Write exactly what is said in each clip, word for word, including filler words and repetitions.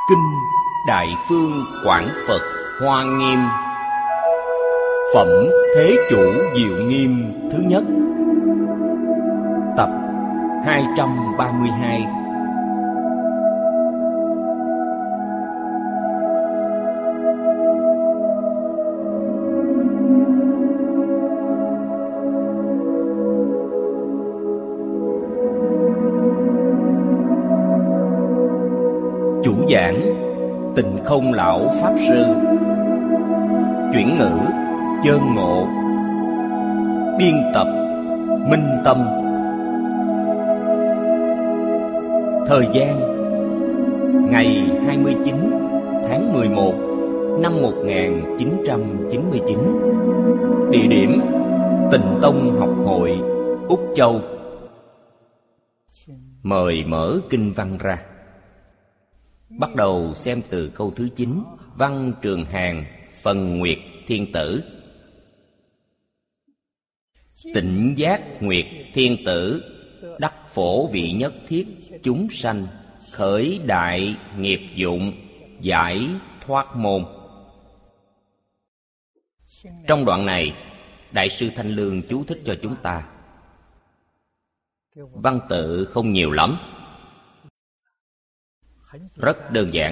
Kinh Đại Phương Quảng Phật Hoa Nghiêm. Phẩm Thế Chủ Diệu Nghiêm thứ nhất. Tập hai trăm ba mươi hai. Chủ giảng Tịnh Không Lão Pháp Sư. Chuyển ngữ Chơn Ngộ. Biên tập Minh Tâm. Thời gian ngày hai mươi chín tháng mười một năm một nghìn chín trăm chín mươi chín. Địa điểm Tịnh Tông Học Hội, Úc Châu. Mời mở kinh văn ra. Bắt đầu xem từ câu thứ chín, Văn Trường Hàn, phần Nguyệt Thiên Tử. Tịnh giác Nguyệt Thiên Tử, đắc phổ vị nhất thiết chúng sanh, khởi đại nghiệp dụng, giải thoát môn. Trong đoạn này, Đại sư Thanh Lương chú thích cho chúng ta. Văn tự không nhiều lắm, rất đơn giản,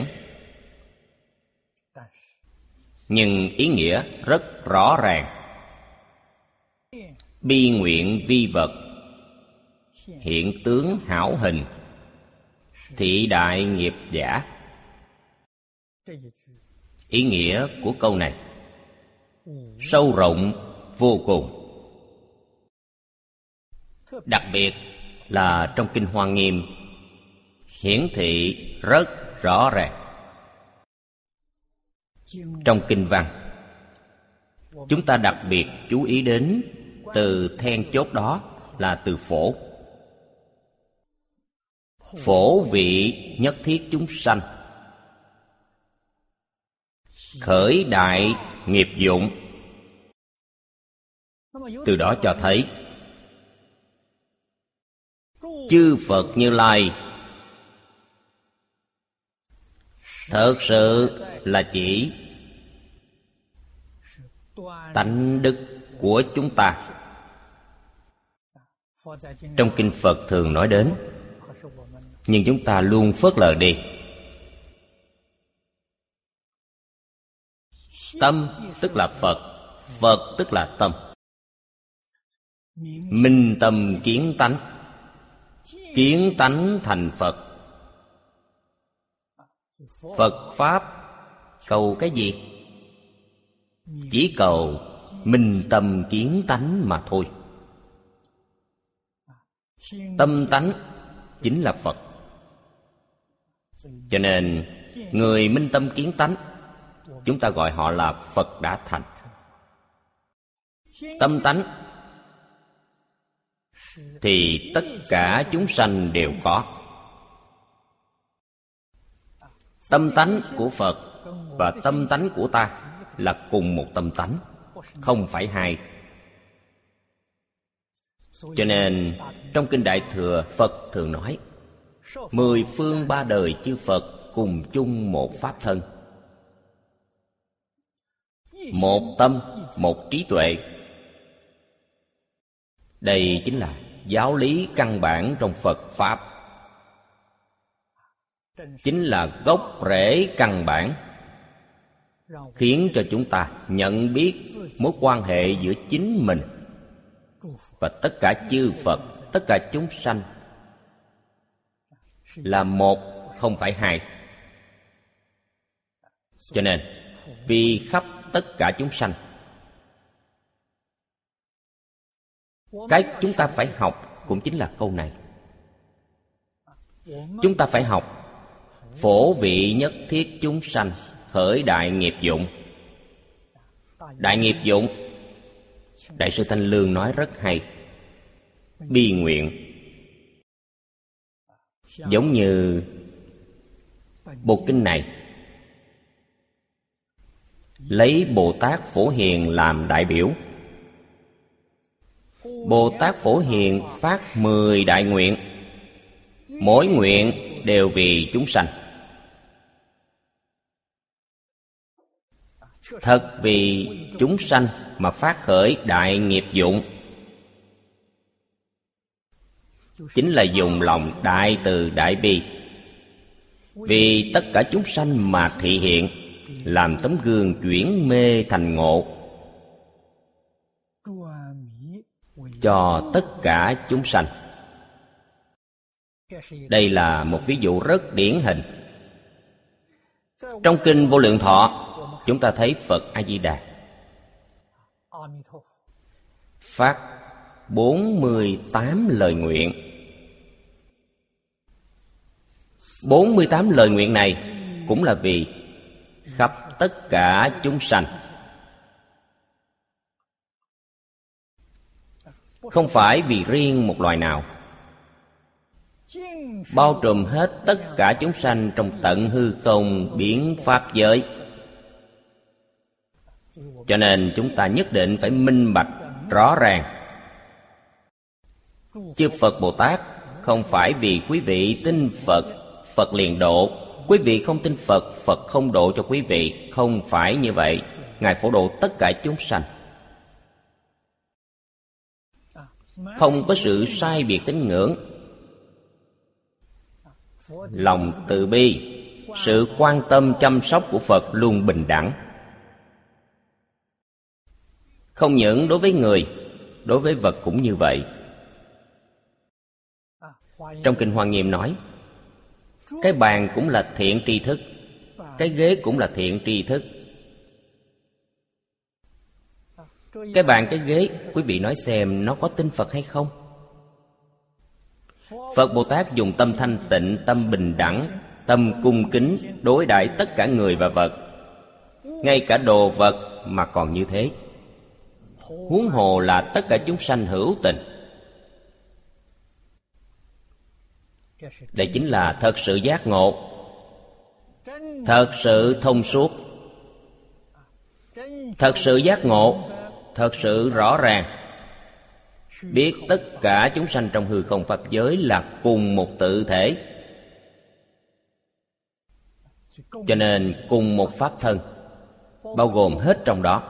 nhưng ý nghĩa rất rõ ràng. Bi nguyện vi vật, hiện tướng hảo hình, thị đại nghiệp giả. Ý nghĩa của câu này sâu rộng vô cùng. Đặc biệt là trong Kinh Hoa Nghiêm hiển thị rất rõ ràng. Trong kinh văn, chúng ta đặc biệt chú ý đến từ then chốt đó là từ phổ. Phổ vị nhất thiết chúng sanh, khởi đại nghiệp dụng. Từ đó cho thấy chư Phật Như Lai thật sự là chỉ tánh đức của chúng ta. Trong kinh Phật thường nói đến, nhưng chúng ta luôn phớt lờ đi. Tâm tức là Phật, Phật tức là tâm. Minh tâm kiến tánh, kiến tánh thành Phật. Phật Pháp cầu cái gì? Chỉ cầu minh tâm kiến tánh mà thôi. Tâm tánh chính là Phật. Cho nên người minh tâm kiến tánh, chúng ta gọi họ là Phật đã thành. Tâm tánh thì tất cả chúng sanh đều có. Tâm tánh của Phật và tâm tánh của ta là cùng một tâm tánh, không phải hai. Cho nên trong Kinh Đại Thừa, Phật thường nói mười phương ba đời chư Phật cùng chung một pháp thân, một tâm, một trí tuệ. Đây chính là giáo lý căn bản trong Phật Pháp, chính là gốc rễ căn bản, khiến cho chúng ta nhận biết mối quan hệ giữa chính mình và tất cả chư Phật, tất cả chúng sanh là một, không phải hai. Cho nên vì khắp tất cả chúng sanh, cái chúng ta phải học cũng chính là câu này. Chúng ta phải học phổ vị nhất thiết chúng sanh, khởi đại nghiệp dụng. Đại nghiệp dụng, Đại sư Thanh Lương nói rất hay. Bi nguyện, giống như bộ kinh này lấy Bồ Tát Phổ Hiền làm đại biểu. Bồ Tát Phổ Hiền phát mười đại nguyện, mỗi nguyện đều vì chúng sanh. thật vì chúng sanh mà phát khởi đại nghiệp dụng, chính là dùng lòng đại từ đại bi, vì tất cả chúng sanh mà thị hiện, làm tấm gương chuyển mê thành ngộ cho tất cả chúng sanh. Đây là một ví dụ rất điển hình. Trong kinh Vô Lượng Thọ, chúng ta thấy Phật A-di-đà phát bốn mươi tám lời nguyện. bốn mươi tám lời nguyện này cũng là vì khắp tất cả chúng sanh, không phải vì riêng một loài nào, bao trùm hết tất cả chúng sanh trong tận hư không biến pháp giới. Cho nên chúng ta nhất định phải minh bạch rõ ràng. Chư Phật Bồ Tát không phải vì quý vị tin Phật, Phật liền độ. Quý vị không tin Phật, Phật không độ cho quý vị. Không phải như vậy. Ngài phổ độ tất cả chúng sanh, không có sự sai biệt tín ngưỡng. Lòng từ bi, sự quan tâm chăm sóc của Phật luôn bình đẳng. Không những đối với người, đối với vật cũng như vậy. Trong kinh Hoa Nghiêm nói, cái bàn cũng là thiện tri thức, cái ghế cũng là thiện tri thức. Cái bàn, cái ghế, quý vị nói xem nó có tin Phật hay không? Phật Bồ Tát dùng tâm thanh tịnh, tâm bình đẳng, tâm cung kính đối đãi tất cả người và vật. Ngay cả đồ vật mà còn như thế, huống hồ là tất cả chúng sanh hữu tình. Đây chính là thật sự giác ngộ, thật sự thông suốt, thật sự giác ngộ, thật sự rõ ràng. Biết tất cả chúng sanh trong hư không pháp giới là cùng một tự thể, cho nên cùng một pháp thân, bao gồm hết trong đó.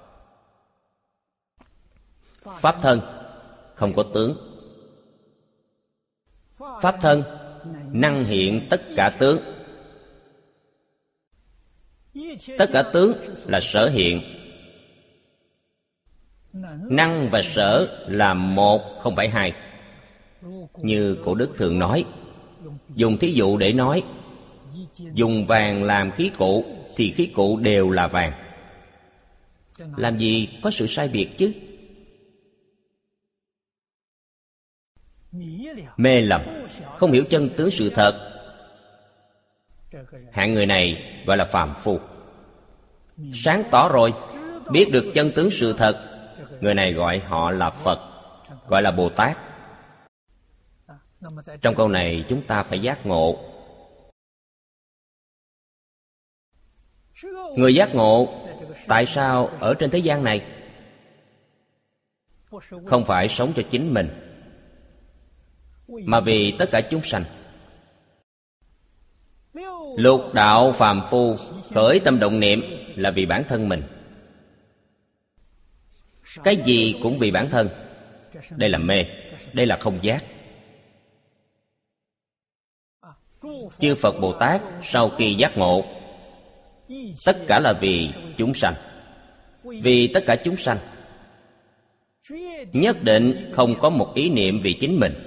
Pháp thân không có tướng, pháp thân năng hiện tất cả tướng. Tất cả tướng là sở hiện, năng và sở là một, không phải hai. Như cổ đức thường nói, dùng thí dụ để nói, dùng vàng làm khí cụ thì khí cụ đều là vàng. Làm gì có sự sai biệt chứ? Mê lầm, không hiểu chân tướng sự thật, hạng người này gọi là phàm phu. Sáng tỏ rồi, biết được chân tướng sự thật, người này gọi họ là Phật, gọi là Bồ Tát. Trong câu này chúng ta phải giác ngộ. Người giác ngộ tại sao ở trên thế gian này? Không phải sống cho chính mình, mà vì tất cả chúng sanh. Lục đạo phàm phu khởi tâm động niệm là vì bản thân mình. Cái gì cũng vì bản thân. Đây là mê, đây là không giác. Chư Phật Bồ Tát sau khi giác ngộ, tất cả là vì chúng sanh. Vì tất cả chúng sanh, nhất định không có một ý niệm vì chính mình.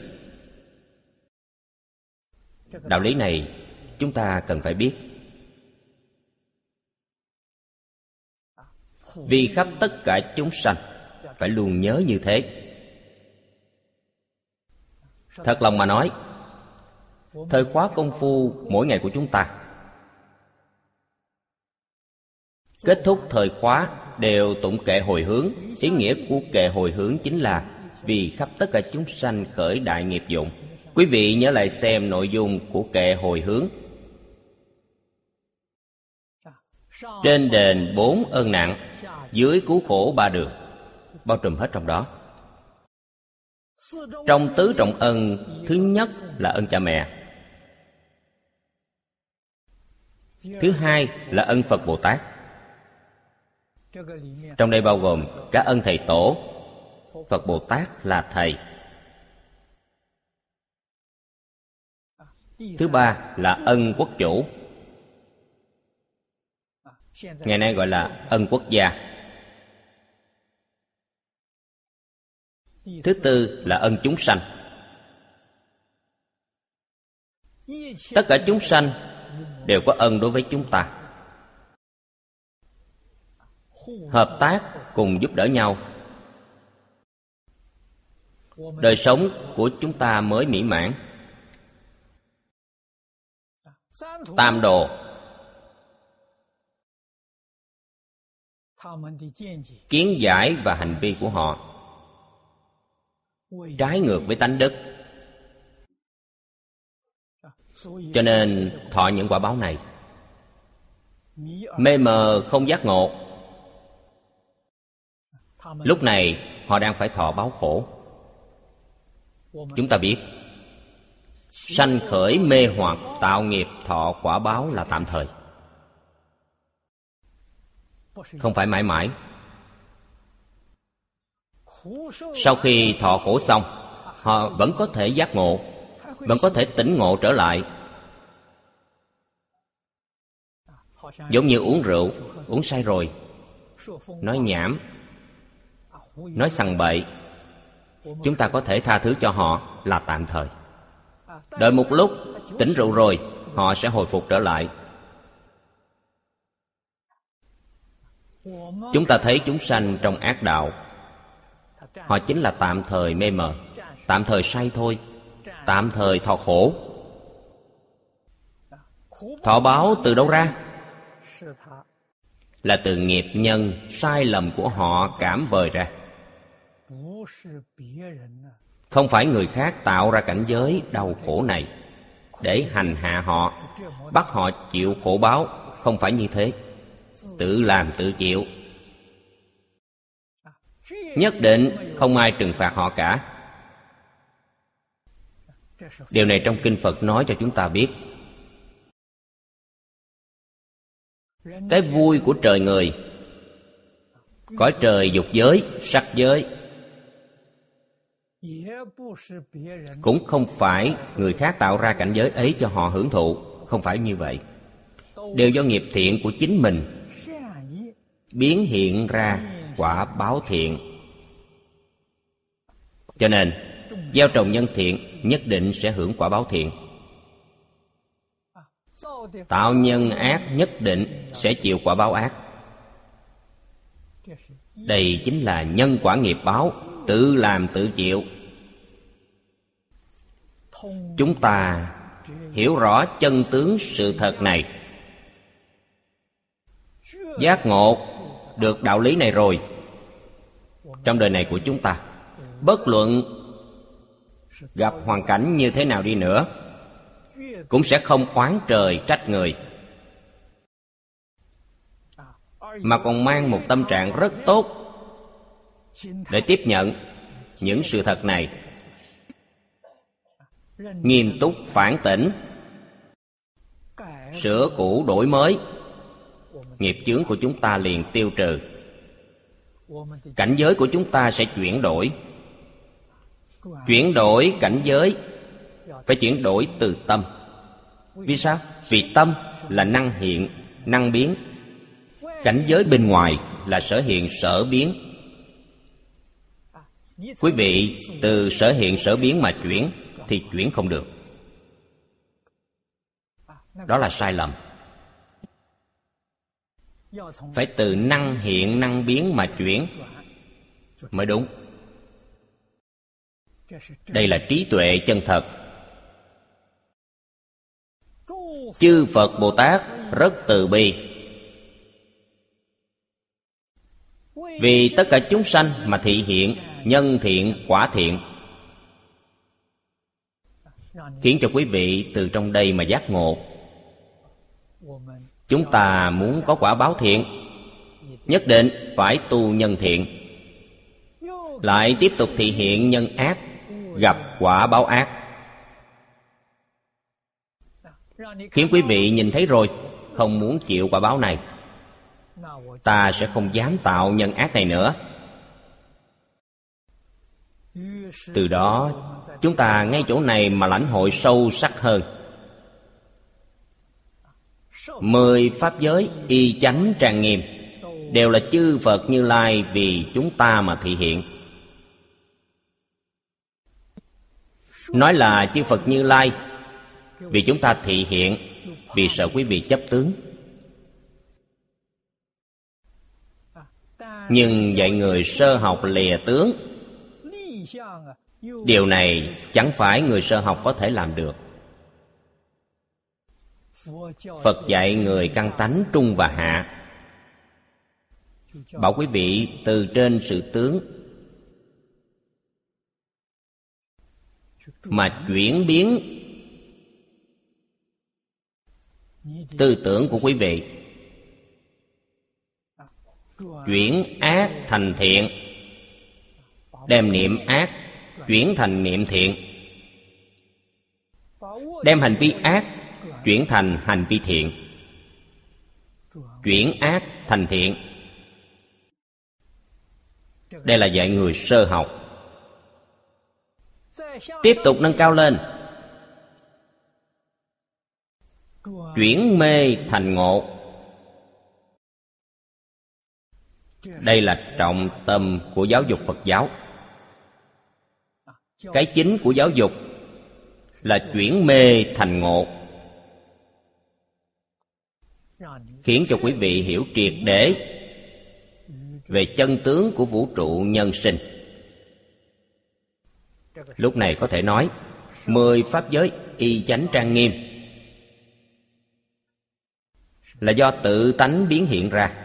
Đạo lý này chúng ta cần phải biết. Vì khắp tất cả chúng sanh, phải luôn nhớ như thế. Thật lòng mà nói, thời khóa công phu mỗi ngày của chúng ta, kết thúc thời khóa đều tụng kệ hồi hướng. Ý nghĩa của kệ hồi hướng chính là vì khắp tất cả chúng sanh khởi đại nghiệp dụng. Quý vị nhớ lại xem nội dung của kệ hồi hướng. Trên đền bốn ơn nặng, dưới cứu khổ ba đường, bao trùm hết trong đó. Trong tứ trọng ân, thứ nhất là ân cha mẹ, thứ hai là ân Phật Bồ Tát, Trong đây bao gồm cả ân thầy tổ. Phật Bồ Tát là thầy. Thứ ba là ân quốc chủ. Ngày nay gọi là ân quốc gia. Thứ tư là ân chúng sanh. Tất cả chúng sanh đều có ân đối với chúng ta. Hợp tác cùng giúp đỡ nhau, đời sống của chúng ta mới mỹ mãn. Tam đồ, kiến giải và hành vi của họ trái ngược với tánh đức, cho nên thọ những quả báo này. Mê mờ không giác ngộ, lúc này họ đang phải thọ báo khổ. Chúng ta biết, sanh khởi mê hoặc tạo nghiệp thọ quả báo là tạm thời, không phải mãi mãi. Sau khi thọ khổ xong, họ vẫn có thể giác ngộ, vẫn có thể tỉnh ngộ trở lại. Giống như uống rượu, uống say rồi, nói nhảm, nói sằng bậy, chúng ta có thể tha thứ cho họ là tạm thời. Đợi một lúc tỉnh rượu rồi, họ sẽ hồi phục trở lại. Chúng ta thấy chúng sanh trong ác đạo, họ chính là tạm thời mê mờ, tạm thời say thôi, tạm thời thọ khổ. Thọ báo từ đâu ra? Là từ nghiệp nhân sai lầm của họ cảm vời ra. Không phải người khác tạo ra cảnh giới đau khổ này để hành hạ họ, bắt họ chịu khổ báo. Không phải như thế. Tự làm tự chịu. Nhất định không ai trừng phạt họ cả. Điều này trong Kinh Phật nói cho chúng ta biết. Cái vui của trời người, cõi trời dục giới, sắc giới, cũng không phải người khác tạo ra cảnh giới ấy cho họ hưởng thụ. Không phải như vậy. Đều do nghiệp thiện của chính mình biến hiện ra quả báo thiện. Cho nên gieo trồng nhân thiện nhất định sẽ hưởng quả báo thiện. Tạo nhân ác nhất định sẽ chịu quả báo ác. Đây chính là nhân quả nghiệp báo, tự làm tự chịu. Chúng ta hiểu rõ chân tướng sự thật này, giác ngộ được đạo lý này rồi, trong đời này của chúng ta, bất luận gặp hoàn cảnh như thế nào đi nữa, cũng sẽ không oán trời trách người, mà còn mang một tâm trạng rất tốt để tiếp nhận những sự thật này, nghiêm túc phản tỉnh, sửa cũ đổi mới. Nghiệp chướng của chúng ta liền tiêu trừ, cảnh giới của chúng ta sẽ chuyển đổi. Chuyển đổi cảnh giới phải chuyển đổi từ tâm. Vì sao? Vì tâm là năng hiện, năng biến. Cảnh giới bên ngoài là sở hiện, sở biến. Quý vị từ sở hiện, sở biến mà chuyển thì chuyển không được. Đó là sai lầm. Phải từ năng hiện, năng biến mà chuyển mới đúng. Đây là trí tuệ chân thật. Chư Phật Bồ Tát rất từ bi, vì tất cả chúng sanh mà thị hiện nhân thiện quả thiện, khiến cho quý vị từ trong đây mà giác ngộ. Chúng ta muốn có quả báo thiện, nhất định phải tu nhân thiện, lại tiếp tục thị hiện nhân ác, gặp quả báo ác, khiến quý vị nhìn thấy rồi không muốn chịu quả báo này. ta sẽ không dám tạo nhân ác này nữa. Từ đó chúng ta ngay chỗ này mà lãnh hội sâu sắc hơn. Mười pháp giới y chánh trang nghiêm đều là chư Phật Như Lai vì chúng ta mà thị hiện. Nói là chư Phật Như Lai vì chúng ta thị hiện, vì sợ quý vị chấp tướng. Nhưng dạy người sơ học lìa tướng, điều này chẳng phải người sơ học có thể làm được. Phật dạy người căn tánh trung và hạ, bảo quý vị từ trên sự tướng mà chuyển biến tư tưởng của quý vị, chuyển ác thành thiện, đem niệm ác chuyển thành niệm thiện, đem hành vi ác chuyển thành hành vi thiện, chuyển ác thành thiện. Đây là dạy người sơ học. Tiếp tục nâng cao lên, chuyển mê thành ngộ. Đây là trọng tâm của giáo dục Phật giáo. Cái chính của giáo dục là chuyển mê thành ngộ, khiến cho quý vị hiểu triệt để về chân tướng của vũ trụ nhân sinh. Lúc này có thể nói mười pháp giới y chánh trang nghiêm là do tự tánh biến hiện ra.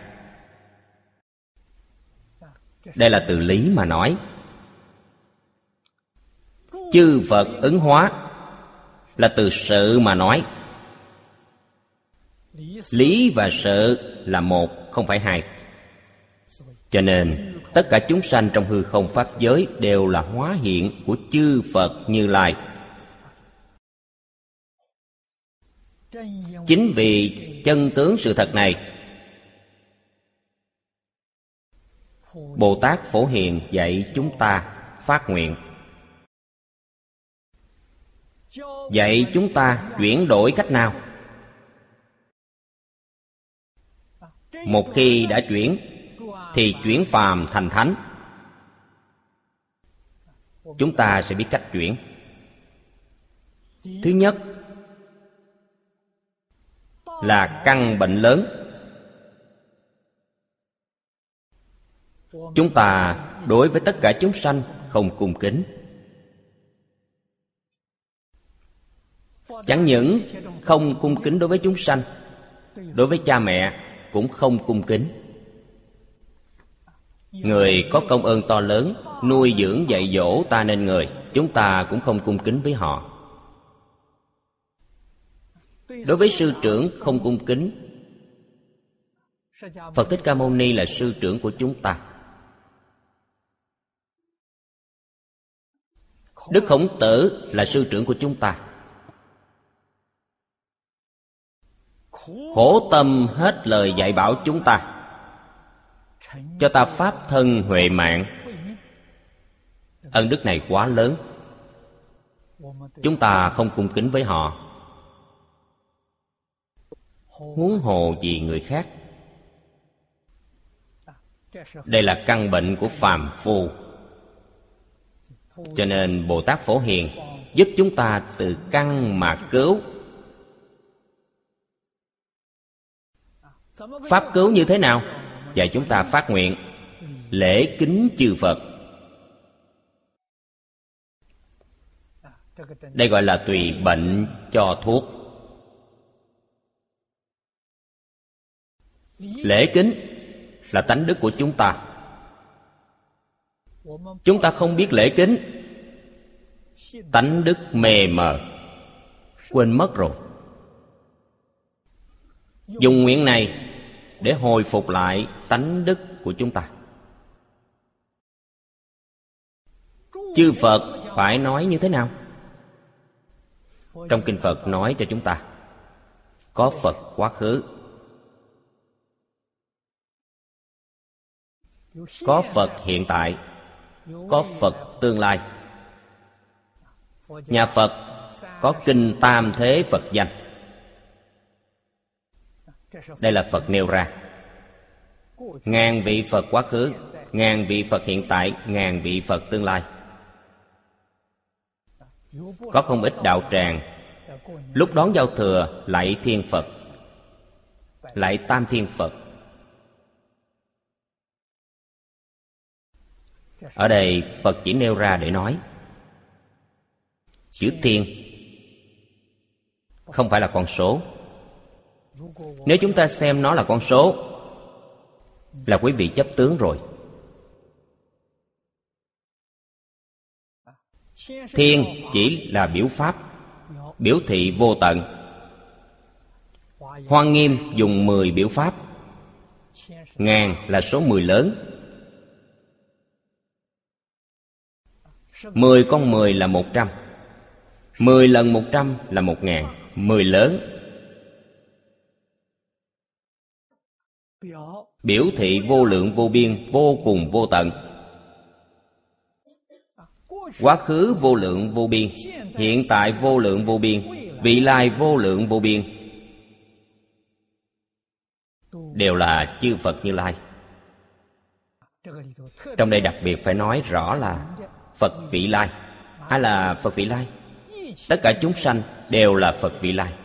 Đây là từ lý mà nói. Chư Phật ứng hóa là từ sự mà nói. Lý và sự là một, không phải hai. Cho nên tất cả chúng sanh trong hư không pháp giới đều là hóa hiện của chư Phật Như Lai. Chính vì chân tướng sự thật này, Bồ Tát Phổ Hiền dạy chúng ta phát nguyện, dạy chúng ta chuyển đổi cách nào. Một khi đã chuyển thì chuyển phàm thành thánh. Chúng ta sẽ biết cách chuyển. Thứ nhất là căn bệnh lớn. Chúng ta đối với tất cả chúng sanh không cung kính. Chẳng những không cung kính đối với chúng sanh, đối với cha mẹ cũng không cung kính. Người có công ơn to lớn nuôi dưỡng dạy dỗ ta nên người, chúng ta cũng không cung kính với họ. Đối với sư trưởng không cung kính. Phật Thích Ca Mâu Ni là sư trưởng của chúng ta. Đức Khổng Tử là sư trưởng của chúng ta. Khổ tâm hết lời dạy bảo chúng ta, cho ta pháp thân huệ mạng. Ân đức này quá lớn, chúng ta không cung kính với họ, huống hồ gì người khác. Đây là căn bệnh của phàm phu. Cho nên Bồ Tát Phổ Hiền giúp chúng ta từ căn mà cứu. Pháp cứu như thế nào? Dạy chúng ta phát nguyện lễ kính chư Phật. Đây gọi là tùy bệnh cho thuốc. Lễ kính là tánh đức của chúng ta. Chúng ta không biết lễ kính, tánh đức mê mờ, quên mất rồi. Dùng nguyện này để hồi phục lại tánh đức của chúng ta. Chư Phật phải nói như thế nào? Trong kinh Phật nói cho chúng ta, có Phật quá khứ, có Phật hiện tại, có Phật tương lai. Nhà Phật có kinh Tam Thế Phật danh. Đây là Phật nêu ra. Ngàn vị Phật quá khứ, ngàn vị Phật hiện tại, ngàn vị Phật tương lai. Có không ít đạo tràng lúc đón giao thừa lạy Thiên Phật, lạy Tam Thiên Phật. Ở đây Phật chỉ nêu ra để nói chữ Thiên không phải là con số. Nếu chúng ta xem nó là con số, là quý vị chấp tướng rồi. Thiên chỉ là biểu pháp, biểu thị vô tận. Hoa Nghiêm dùng mười biểu pháp. Ngàn là số mười lớn. Mười con mười là một trăm. Mười lần một trăm là một ngàn. Mười lớn. Biểu thị vô lượng vô biên, vô cùng vô tận. Quá khứ vô lượng vô biên, hiện tại vô lượng vô biên, vị lai vô lượng vô biên, đều là chư Phật Như Lai. Trong đây đặc biệt phải nói rõ là Phật vị lai. Ai là Phật vị lai? Tất cả chúng sanh đều là Phật vị lai.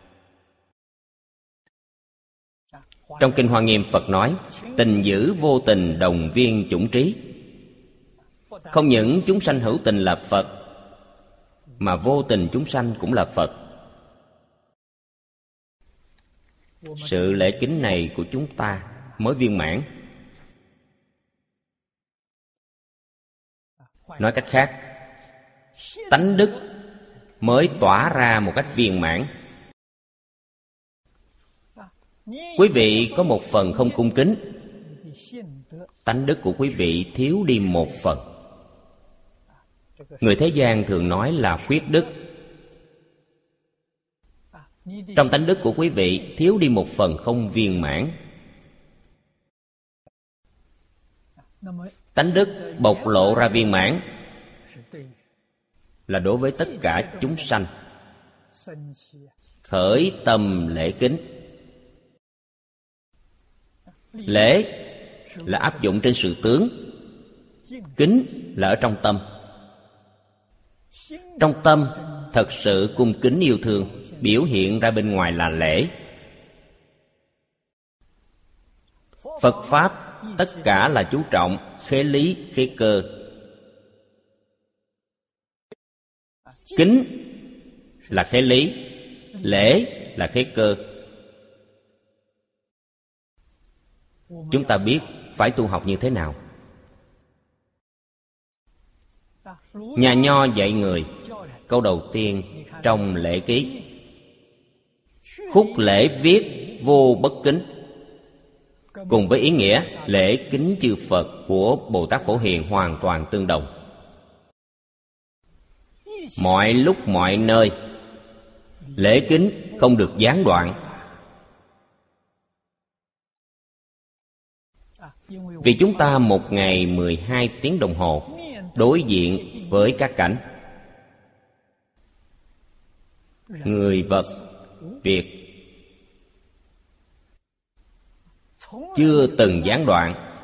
Trong Kinh Hoa Nghiêm Phật nói tình giữ vô tình đồng viên chủng trí. Không những chúng sanh hữu tình là Phật, mà vô tình chúng sanh cũng là Phật. Sự lễ kính này của chúng ta mới viên mãn. Nói cách khác, tánh đức mới tỏa ra một cách viên mãn. Quý vị có một phần không cung kính, tánh đức của quý vị thiếu đi một phần. Người thế gian thường nói là khuyết đức. Trong tánh đức của quý vị thiếu đi một phần không viên mãn. Tánh đức bộc lộ ra viên mãn là đối với tất cả chúng sanh khởi tâm lễ kính. Lễ là áp dụng trên sự tướng, kính là ở trong tâm. Trong tâm thật sự cung kính yêu thương, biểu hiện ra bên ngoài là lễ. Phật Pháp tất cả là chú trọng khế lý, khế cơ. Kính là khế lý, lễ là khế cơ. Chúng ta biết phải tu học như thế nào. Nhà Nho dạy người, câu đầu tiên trong lễ ký: khúc lễ viết vô bất kính. Cùng với ý nghĩa lễ kính chư Phật của Bồ Tát Phổ Hiền hoàn toàn tương đồng. Mọi lúc mọi nơi lễ kính không được gián đoạn. Vì chúng ta một ngày mười hai tiếng đồng hồ đối diện với các cảnh, người, vật, việc, chưa từng gián đoạn.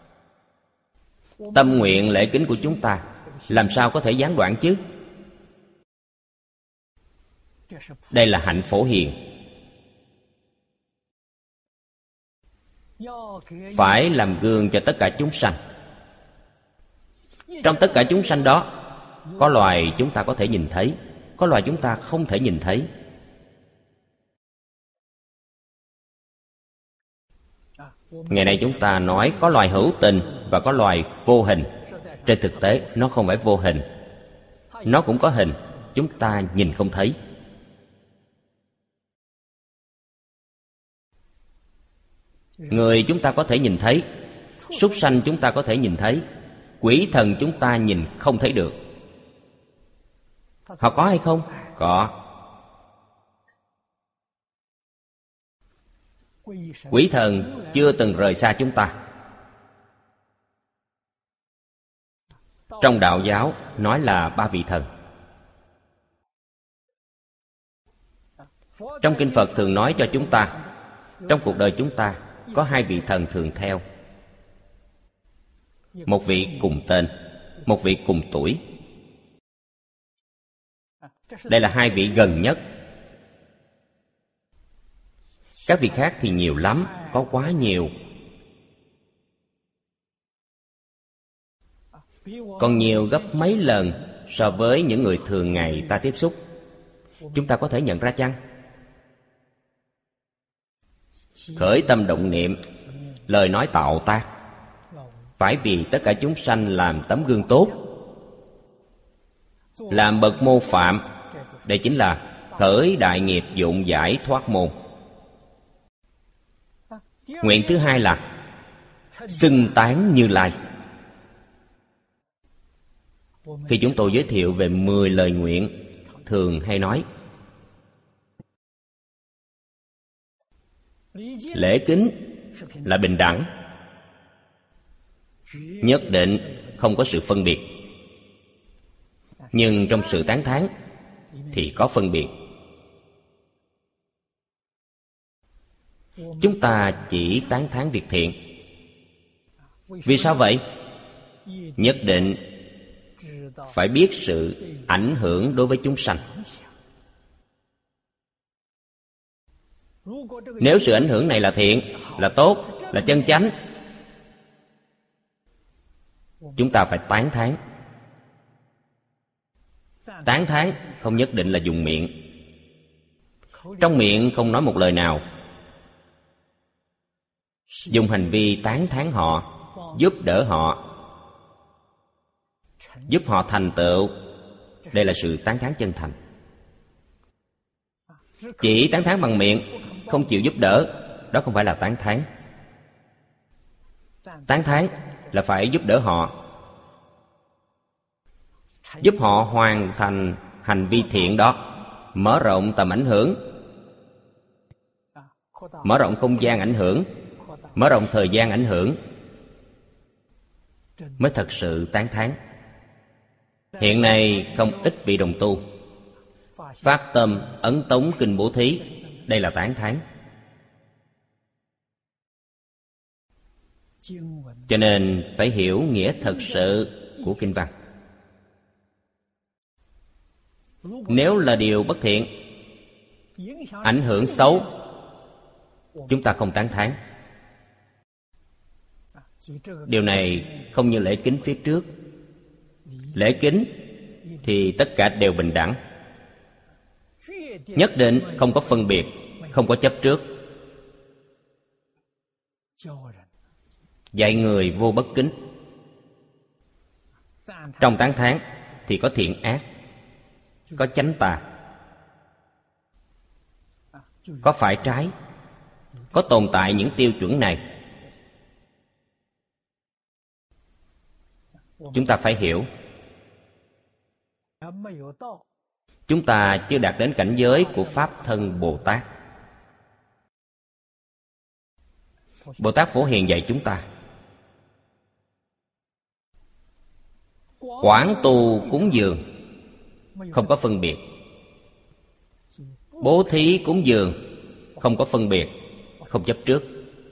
Tâm nguyện lễ kính của chúng ta làm sao có thể gián đoạn chứ? Đây là hạnh Phổ Hiền. Phải làm gương cho tất cả chúng sanh. Trong tất cả chúng sanh đó, có loài chúng ta có thể nhìn thấy, có loài chúng ta không thể nhìn thấy. Ngày nay chúng ta nói có loài hữu tình và có loài vô hình. Trên thực tế nó không phải vô hình, nó cũng có hình, chúng ta nhìn không thấy. Người chúng ta có thể nhìn thấy, súc sanh chúng ta có thể nhìn thấy, quỷ thần chúng ta nhìn không thấy được. Họ có hay không? Có. Quỷ thần chưa từng rời xa chúng ta. Trong đạo giáo nói là ba vị thần. Trong kinh Phật thường nói cho chúng ta, trong cuộc đời chúng ta có hai vị thần thường theo. Một vị cùng tên, một vị cùng tuổi. Đây là hai vị gần nhất. Các vị khác thì nhiều lắm, có quá nhiều. Còn nhiều gấp mấy lần so với những người thường ngày ta tiếp xúc. Chúng ta có thể nhận ra chăng? Khởi tâm động niệm, lời nói tạo tác, phải vì tất cả chúng sanh làm tấm gương tốt, làm bậc mô phạm. Đây chính là khởi đại nghiệp dụng giải thoát môn. Nguyện thứ hai là xưng tán Như Lai. Khi chúng tôi giới thiệu về mười lời nguyện, thường hay nói lễ kính là bình đẳng, nhất định không có sự phân biệt. Nhưng trong sự tán thán thì có phân biệt. Chúng ta chỉ tán thán việc thiện. Vì sao vậy? Nhất định phải biết sự ảnh hưởng đối với chúng sanh. Nếu sự ảnh hưởng này là thiện, là tốt, là chân chánh, chúng ta phải tán thán. Tán thán không nhất định là dùng miệng. Trong miệng không nói một lời nào, dùng hành vi tán thán họ, giúp đỡ họ, giúp họ thành tựu. Đây là sự tán thán chân thành. Chỉ tán thán bằng miệng, không chịu giúp đỡ, đó không phải là tán thán. Tán thán là phải giúp đỡ họ, giúp họ hoàn thành hành vi thiện đó, mở rộng tầm ảnh hưởng, mở rộng không gian ảnh hưởng, mở rộng thời gian ảnh hưởng, mới thật sự tán thán. Hiện nay không ít vị đồng tu phát tâm ấn tống kinh bố thí, đây là tán thán. Cho nên phải hiểu nghĩa thật sự của kinh văn. Nếu là điều bất thiện, ảnh hưởng xấu, chúng ta không tán thán. Điều này không như lễ kính phía trước. Lễ kính thì tất cả đều bình đẳng, nhất định không có phân biệt, không có chấp trước. Dạy người vô bất kính. Trong tán thán thì có thiện ác, có chánh tà, có phải trái, có tồn tại những tiêu chuẩn này. Chúng ta phải hiểu. Chúng ta chưa đạt đến cảnh giới của Pháp Thân Bồ Tát. Bồ Tát Phổ Hiền dạy chúng ta quán tu cúng dường, không có phân biệt. Bố thí cúng dường, không có phân biệt, không chấp trước.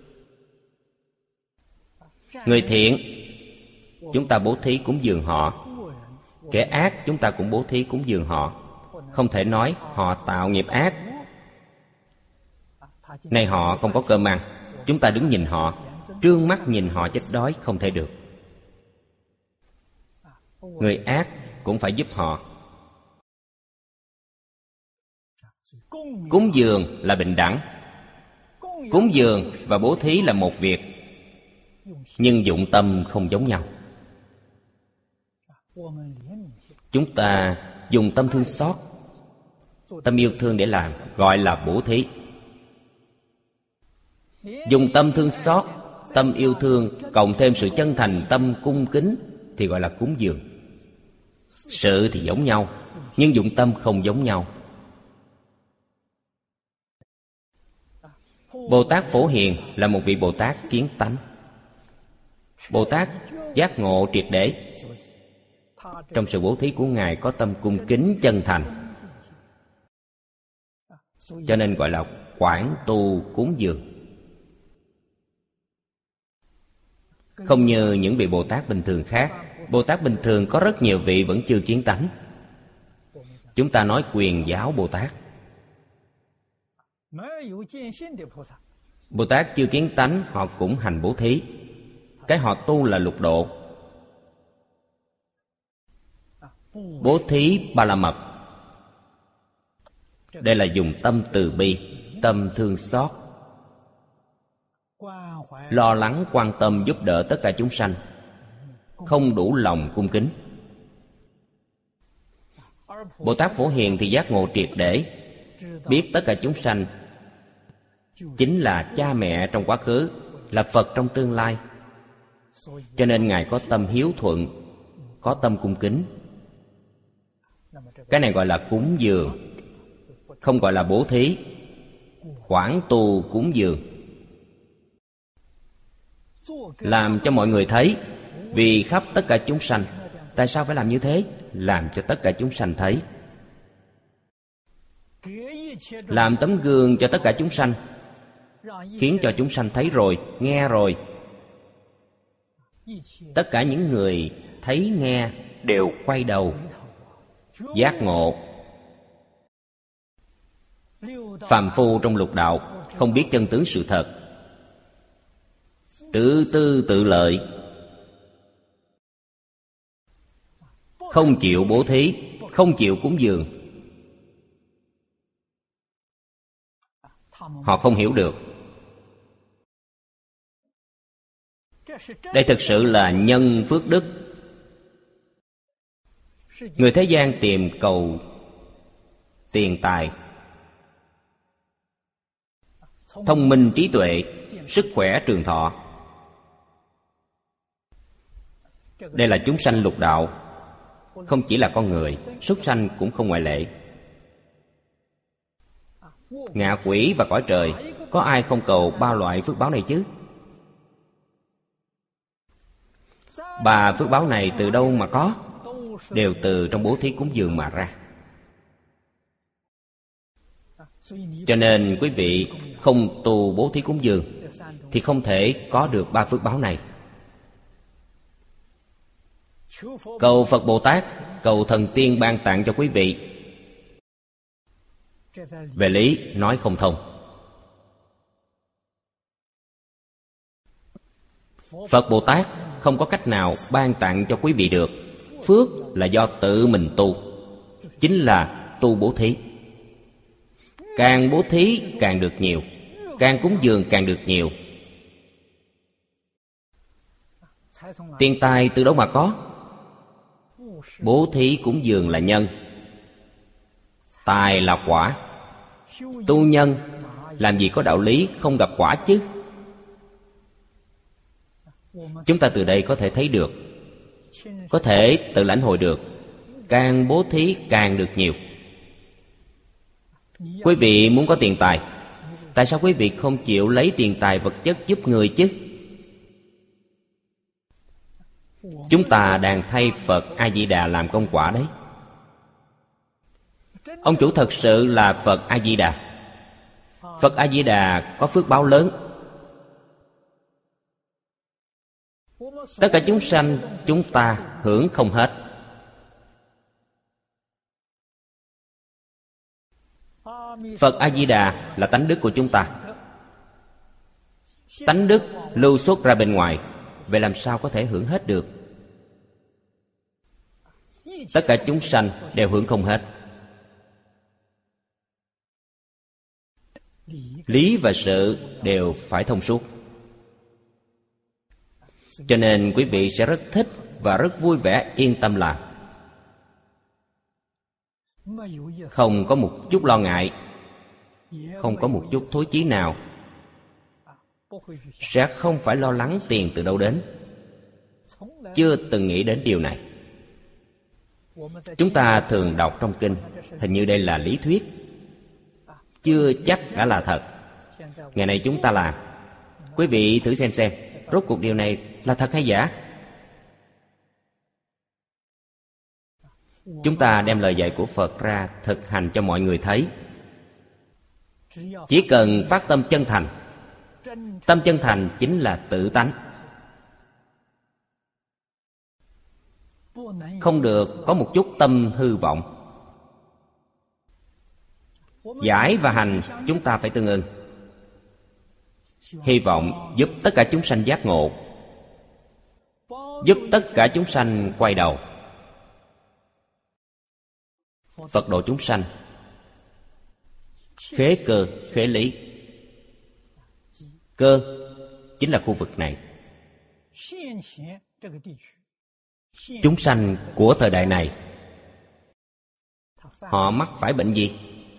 Người thiện, chúng ta bố thí cúng dường họ. Kẻ ác, chúng ta cũng bố thí cúng dường họ. Không thể nói họ tạo nghiệp ác, nay họ không có cơm ăn, chúng ta đứng nhìn họ, trương mắt nhìn họ chết đói, không thể được. Người ác cũng phải giúp họ. Cúng dường là bình đẳng. Cúng dường và bố thí là một việc, nhưng dụng tâm không giống nhau. Chúng ta dùng tâm thương xót, tâm yêu thương để làm, gọi là bố thí. Dùng tâm thương xót, tâm yêu thương, cộng thêm sự chân thành, tâm cung kính thì gọi là cúng dường. Sự thì giống nhau, nhưng dụng tâm không giống nhau. Bồ Tát Phổ Hiền là một vị Bồ Tát kiến tánh. Bồ Tát giác ngộ triệt để, Trong sự bố thí của Ngài có tâm cung kính chân thành, cho nên gọi là quảng tu cúng dường. Không như những vị Bồ Tát bình thường khác. Bồ Tát bình thường có rất nhiều vị vẫn chưa kiến tánh. Chúng ta nói quyền giáo Bồ Tát. Bồ Tát chưa kiến tánh, họ cũng hành bố thí. Cái họ tu là lục độ. Bố thí ba la mật, đây là dùng tâm từ bi, tâm thương xót, lo lắng quan tâm giúp đỡ tất cả chúng sanh, không đủ lòng cung kính. Bồ Tát Phổ Hiền thì giác ngộ triệt để, biết tất cả chúng sanh chính là cha mẹ trong quá khứ, là Phật trong tương lai, cho nên Ngài có tâm hiếu thuận, có tâm cung kính. Cái này gọi là cúng dường, không gọi là bố thí. Quảng tu cúng dường, làm cho mọi người thấy, vì khắp tất cả chúng sanh. Tại sao phải làm như thế? Làm cho tất cả chúng sanh thấy, làm tấm gương cho tất cả chúng sanh, khiến cho chúng sanh thấy rồi, nghe rồi. Tất cả những người thấy nghe đều quay đầu giác ngộ. Phàm phu trong lục đạo không biết chân tướng sự thật, tự tư tự lợi, không chịu bố thí, không chịu cúng dường. Họ không hiểu được. Đây thực sự là nhân phước đức. Người thế gian tìm cầu tiền tài, thông minh trí tuệ, sức khỏe trường thọ. Đây là chúng sanh lục đạo, không chỉ là con người, súc sanh cũng không ngoại lệ. Ngạ quỷ và cõi trời, có ai không cầu ba loại phước báo này chứ? Ba phước báo này từ đâu mà có? Đều từ trong bố thí cúng dường mà ra. Cho nên quý vị không tu bố thí cúng dường thì không thể có được ba phước báo này. Cầu Phật Bồ Tát, cầu thần tiên ban tặng cho quý vị, về lý nói không thông. Phật Bồ Tát không có cách nào ban tặng cho quý vị được. Phước là do tự mình tu, chính là tu bố thí. Càng bố thí càng được nhiều, càng cúng dường càng được nhiều. Tiền tài từ đâu mà có? Bố thí cúng dường là nhân, tài là quả. Tu nhân làm gì có đạo lý không gặp quả chứ? Chúng ta từ đây có thể thấy được, có thể tự lãnh hội được. Càng bố thí càng được nhiều. Quý vị muốn có tiền tài, tại sao quý vị không chịu lấy tiền tài vật chất giúp người chứ? Chúng ta đang thay Phật A-di-đà làm công quả đấy. Ông chủ thật sự là Phật A-di-đà. Phật A-di-đà có phước báo lớn. Tất cả chúng sanh chúng ta hưởng không hết. Phật A-di-đà là tánh đức của chúng ta. Tánh đức lưu xuất ra bên ngoài, vậy làm sao có thể hưởng hết được? Tất cả chúng sanh đều hưởng không hết. Lý và sự đều phải thông suốt. Cho nên quý vị sẽ rất thích và rất vui vẻ yên tâm làm, không có một chút lo ngại, không có một chút thối chí nào, sẽ không phải lo lắng tiền từ đâu đến. Chưa từng nghĩ đến điều này. Chúng ta thường đọc trong kinh, hình như đây là lý thuyết, chưa chắc đã là thật. Ngày nay chúng ta làm. Quý vị thử xem xem, rốt cuộc điều này là thật hay giả? chúng ta đem lời dạy của Phật ra thực hành cho mọi người thấy. Chỉ cần phát tâm chân thành. Tâm chân thành chính là tự tánh, không được có một chút tâm hư vọng. Giải và hành chúng ta phải tương ưng. Hy vọng giúp tất cả chúng sanh giác ngộ, giúp tất cả chúng sanh quay đầu. Phật độ chúng sanh, khế cơ, khế lý. Cơ chính là khu vực này. Chúng sanh của thời đại này, họ mắc phải bệnh gì?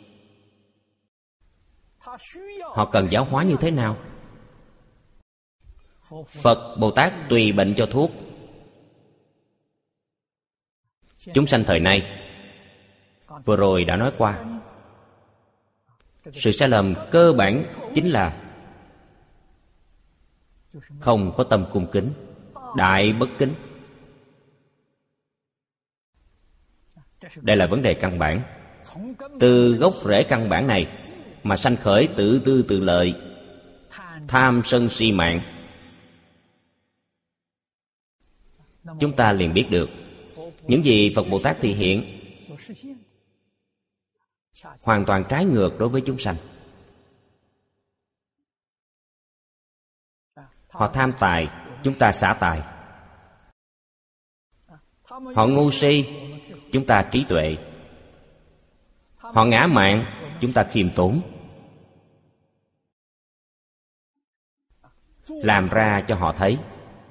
Họ cần giáo hóa như thế nào? Phật Bồ Tát tùy bệnh cho thuốc. Chúng sanh thời nay, vừa rồi đã nói qua, sự sai lầm cơ bản chính là không có tâm cung kính, đại bất kính. Đây là vấn đề căn bản. Từ gốc rễ căn bản này mà sanh khởi tự tư tự lợi, tham sân si mạng, chúng ta liền biết được những gì Phật Bồ Tát thị hiện hoàn toàn trái ngược đối với chúng sanh. Họ tham tài, chúng ta xả tài. Họ ngu si, chúng ta trí tuệ. Họ ngã mạn, chúng ta khiêm tốn. Làm ra cho họ thấy,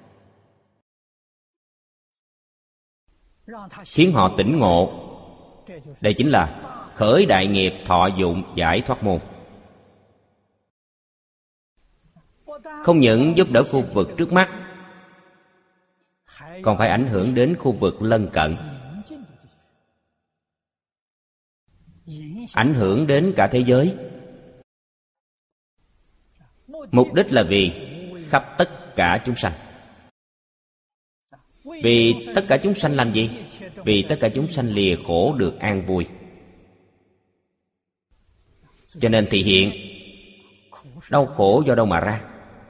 khiến họ tỉnh ngộ. Đây chính là khởi đại nghiệp thọ dụng giải thoát môn. Không những giúp đỡ khu vực trước mắt, còn phải ảnh hưởng đến khu vực lân cận, ảnh hưởng đến cả thế giới. Mục đích là vì khắp tất cả chúng sanh. Vì tất cả chúng sanh làm gì? Vì tất cả chúng sanh lìa khổ được an vui. Cho nên thị hiện đau khổ do đâu mà ra,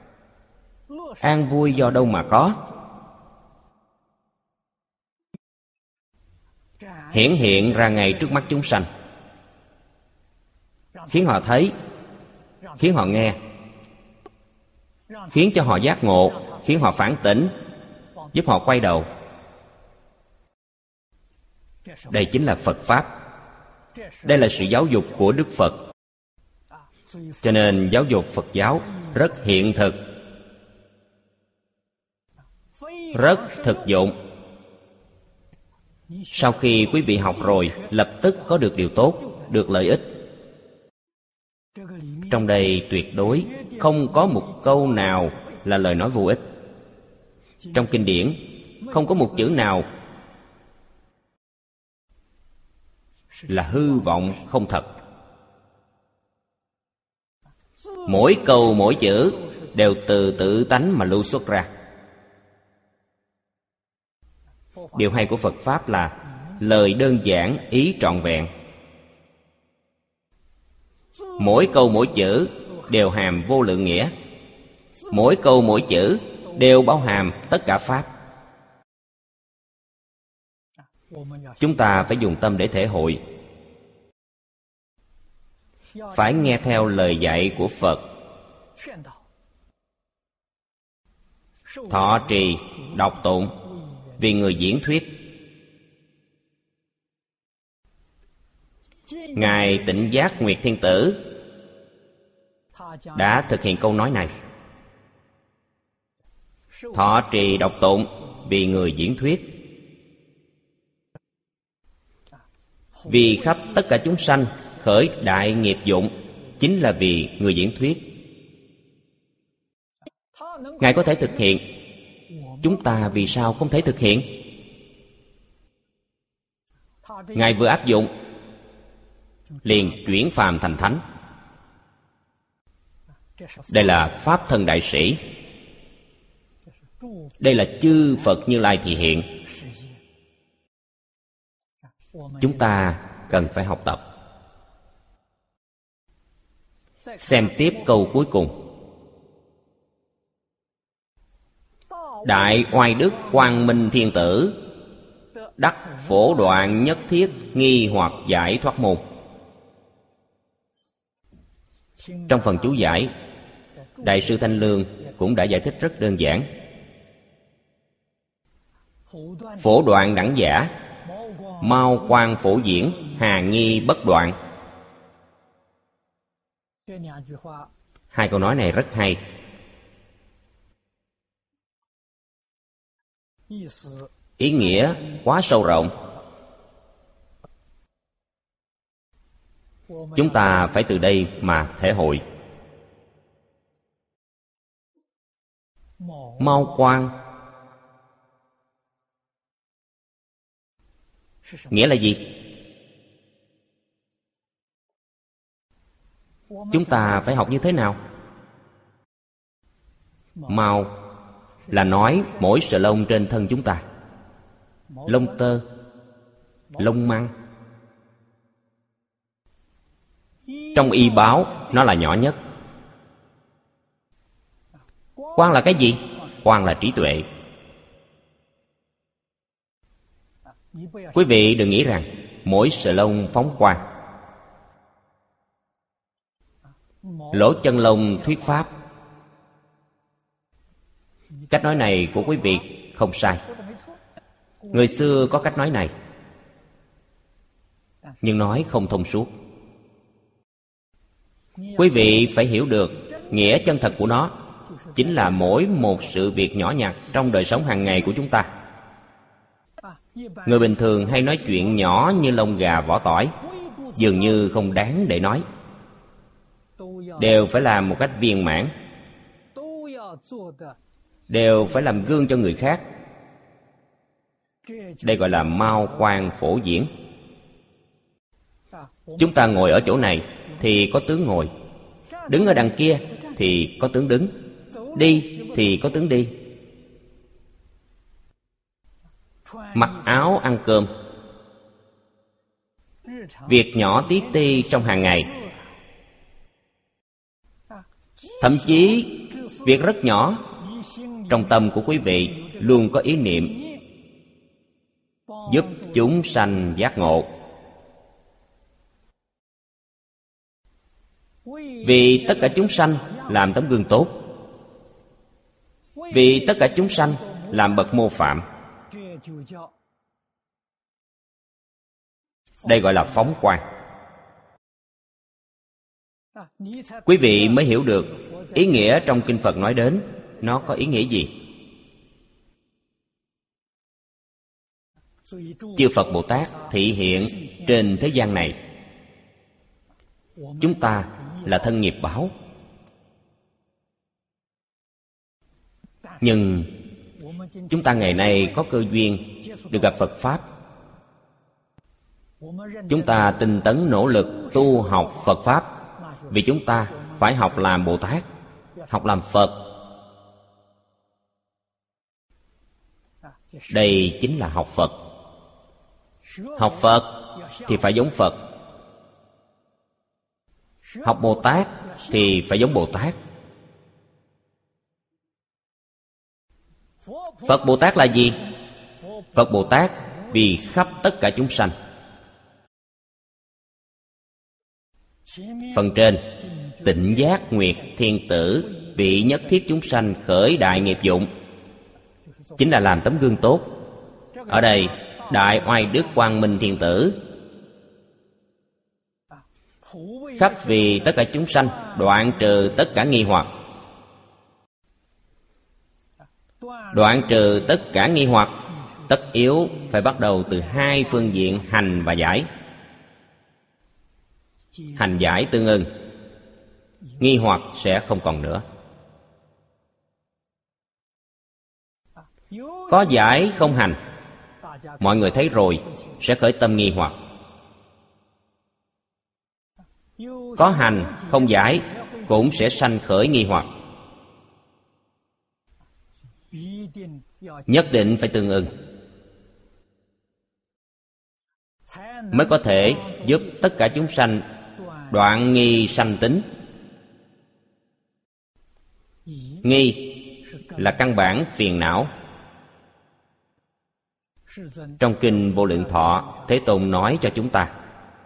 an vui do đâu mà có. Hiển hiện ra ngay trước mắt chúng sanh, khiến họ thấy, khiến họ nghe, khiến cho họ giác ngộ, khiến họ phản tỉnh, giúp họ quay đầu. Đây chính là Phật Pháp. Đây là sự giáo dục của Đức Phật. Cho nên giáo dục Phật giáo rất hiện thực, rất thực dụng. Sau khi quý vị học rồi, lập tức có được điều tốt, được lợi ích. Trong đây tuyệt đối không có một câu nào là lời nói vô ích. Trong kinh điển không có một chữ nào là hư vọng không thật. Mỗi câu mỗi chữ đều từ tự tánh mà lưu xuất ra. Điều hay của Phật Pháp là lời đơn giản, ý trọn vẹn. Mỗi câu mỗi chữ đều hàm vô lượng nghĩa. Mỗi câu mỗi chữ đều bao hàm tất cả Pháp. Chúng ta phải dùng tâm để thể hội, phải nghe theo lời dạy của Phật, thọ trì, đọc tụng vì người diễn thuyết. Ngài Tịnh Giác Nguyệt Thiên Tử đã thực hiện câu nói này. Thọ trì đọc tụng vì người diễn thuyết, vì khắp tất cả chúng sanh khởi đại nghiệp dụng, chính là vì người diễn thuyết. Ngài có thể thực hiện, chúng ta vì sao không thể thực hiện? Ngài vừa áp dụng liền chuyển phàm thành thánh. Đây là Pháp thân đại sĩ. Đây là chư Phật Như Lai thị hiện. chúng ta cần phải học tập. Xem tiếp câu cuối cùng. Đại oai đức quang minh thiên tử, đắc phổ đoạn nhất thiết nghi hoặc giải thoát môn. Trong phần chú giải, Đại sư Thanh Lương cũng đã giải thích rất đơn giản. Phổ đoạn đẳng giả, mau quang phổ diễn, hà nghi bất đoạn. Hai câu nói này rất hay. Ý nghĩa quá sâu rộng. Chúng ta phải từ đây mà thể hội. Mau quang nghĩa là gì? Chúng ta phải học như thế nào? Mau là nói mỗi sợi lông trên thân chúng ta. Lông tơ, lông măng. Trong y báo nó là nhỏ nhất. Quang là cái gì? Quang là trí tuệ. Quý vị đừng nghĩ rằng mỗi sợi lông phóng quang. Lỗ chân lông thuyết pháp. Cách nói này của quý vị không sai. Người xưa có cách nói này, nhưng nói không thông suốt. Quý vị phải hiểu được nghĩa chân thật của nó, chính là mỗi một sự việc nhỏ nhặt trong đời sống hàng ngày của chúng ta. Người bình thường hay nói chuyện nhỏ như lông gà vỏ tỏi, dường như không đáng để nói. Đều phải làm một cách viên mãn, đều phải làm gương cho người khác. Đây gọi là mau quang phổ diễn. Chúng ta ngồi ở chỗ này thì có tướng ngồi, đứng ở đằng kia thì có tướng đứng, đi thì có tướng đi, mặc áo ăn cơm. Việc nhỏ tí ti trong hàng ngày, thậm chí việc rất nhỏ, trong tâm của quý vị luôn có ý niệm giúp chúng sanh giác ngộ. Vì tất cả chúng sanh làm tấm gương tốt, vì tất cả chúng sanh làm bậc mô phạm. Đây gọi là phóng quang. Quý vị mới hiểu được ý nghĩa trong kinh Phật nói đến nó có ý nghĩa gì. Chư Phật Bồ Tát thị hiện trên thế gian này. Chúng ta là thân nghiệp báo. Nhưng chúng ta ngày nay có cơ duyên được gặp Phật Pháp. Chúng ta tinh tấn nỗ lực tu học Phật Pháp, vì chúng ta phải học làm Bồ Tát, học làm Phật. Đây chính là học Phật. Học Phật thì phải giống Phật, học Bồ Tát thì phải giống Bồ Tát. Phật Bồ Tát là gì? Phật Bồ Tát vì khắp tất cả chúng sanh. Phần trên, tịnh giác nguyệt thiên tử, vị nhất thiết chúng sanh khởi đại nghiệp dụng, chính là làm tấm gương tốt. Ở đây, đại oai đức quang minh thiên tử, khắp vì tất cả chúng sanh, đoạn trừ tất cả nghi hoặc. Đoạn trừ tất cả nghi hoặc, tất yếu phải bắt đầu từ hai phương diện hành và giải. Hành giải tương ưng, nghi hoặc sẽ không còn nữa. Có giải không hành, mọi người thấy rồi sẽ khởi tâm nghi hoặc. Có hành không giải cũng sẽ sanh khởi nghi hoặc. Nhất định phải tương ưng, mới có thể giúp tất cả chúng sanh đoạn nghi sanh tính. Nghi là căn bản phiền não. Trong kinh Vô Lượng Thọ, Thế Tôn nói cho chúng ta,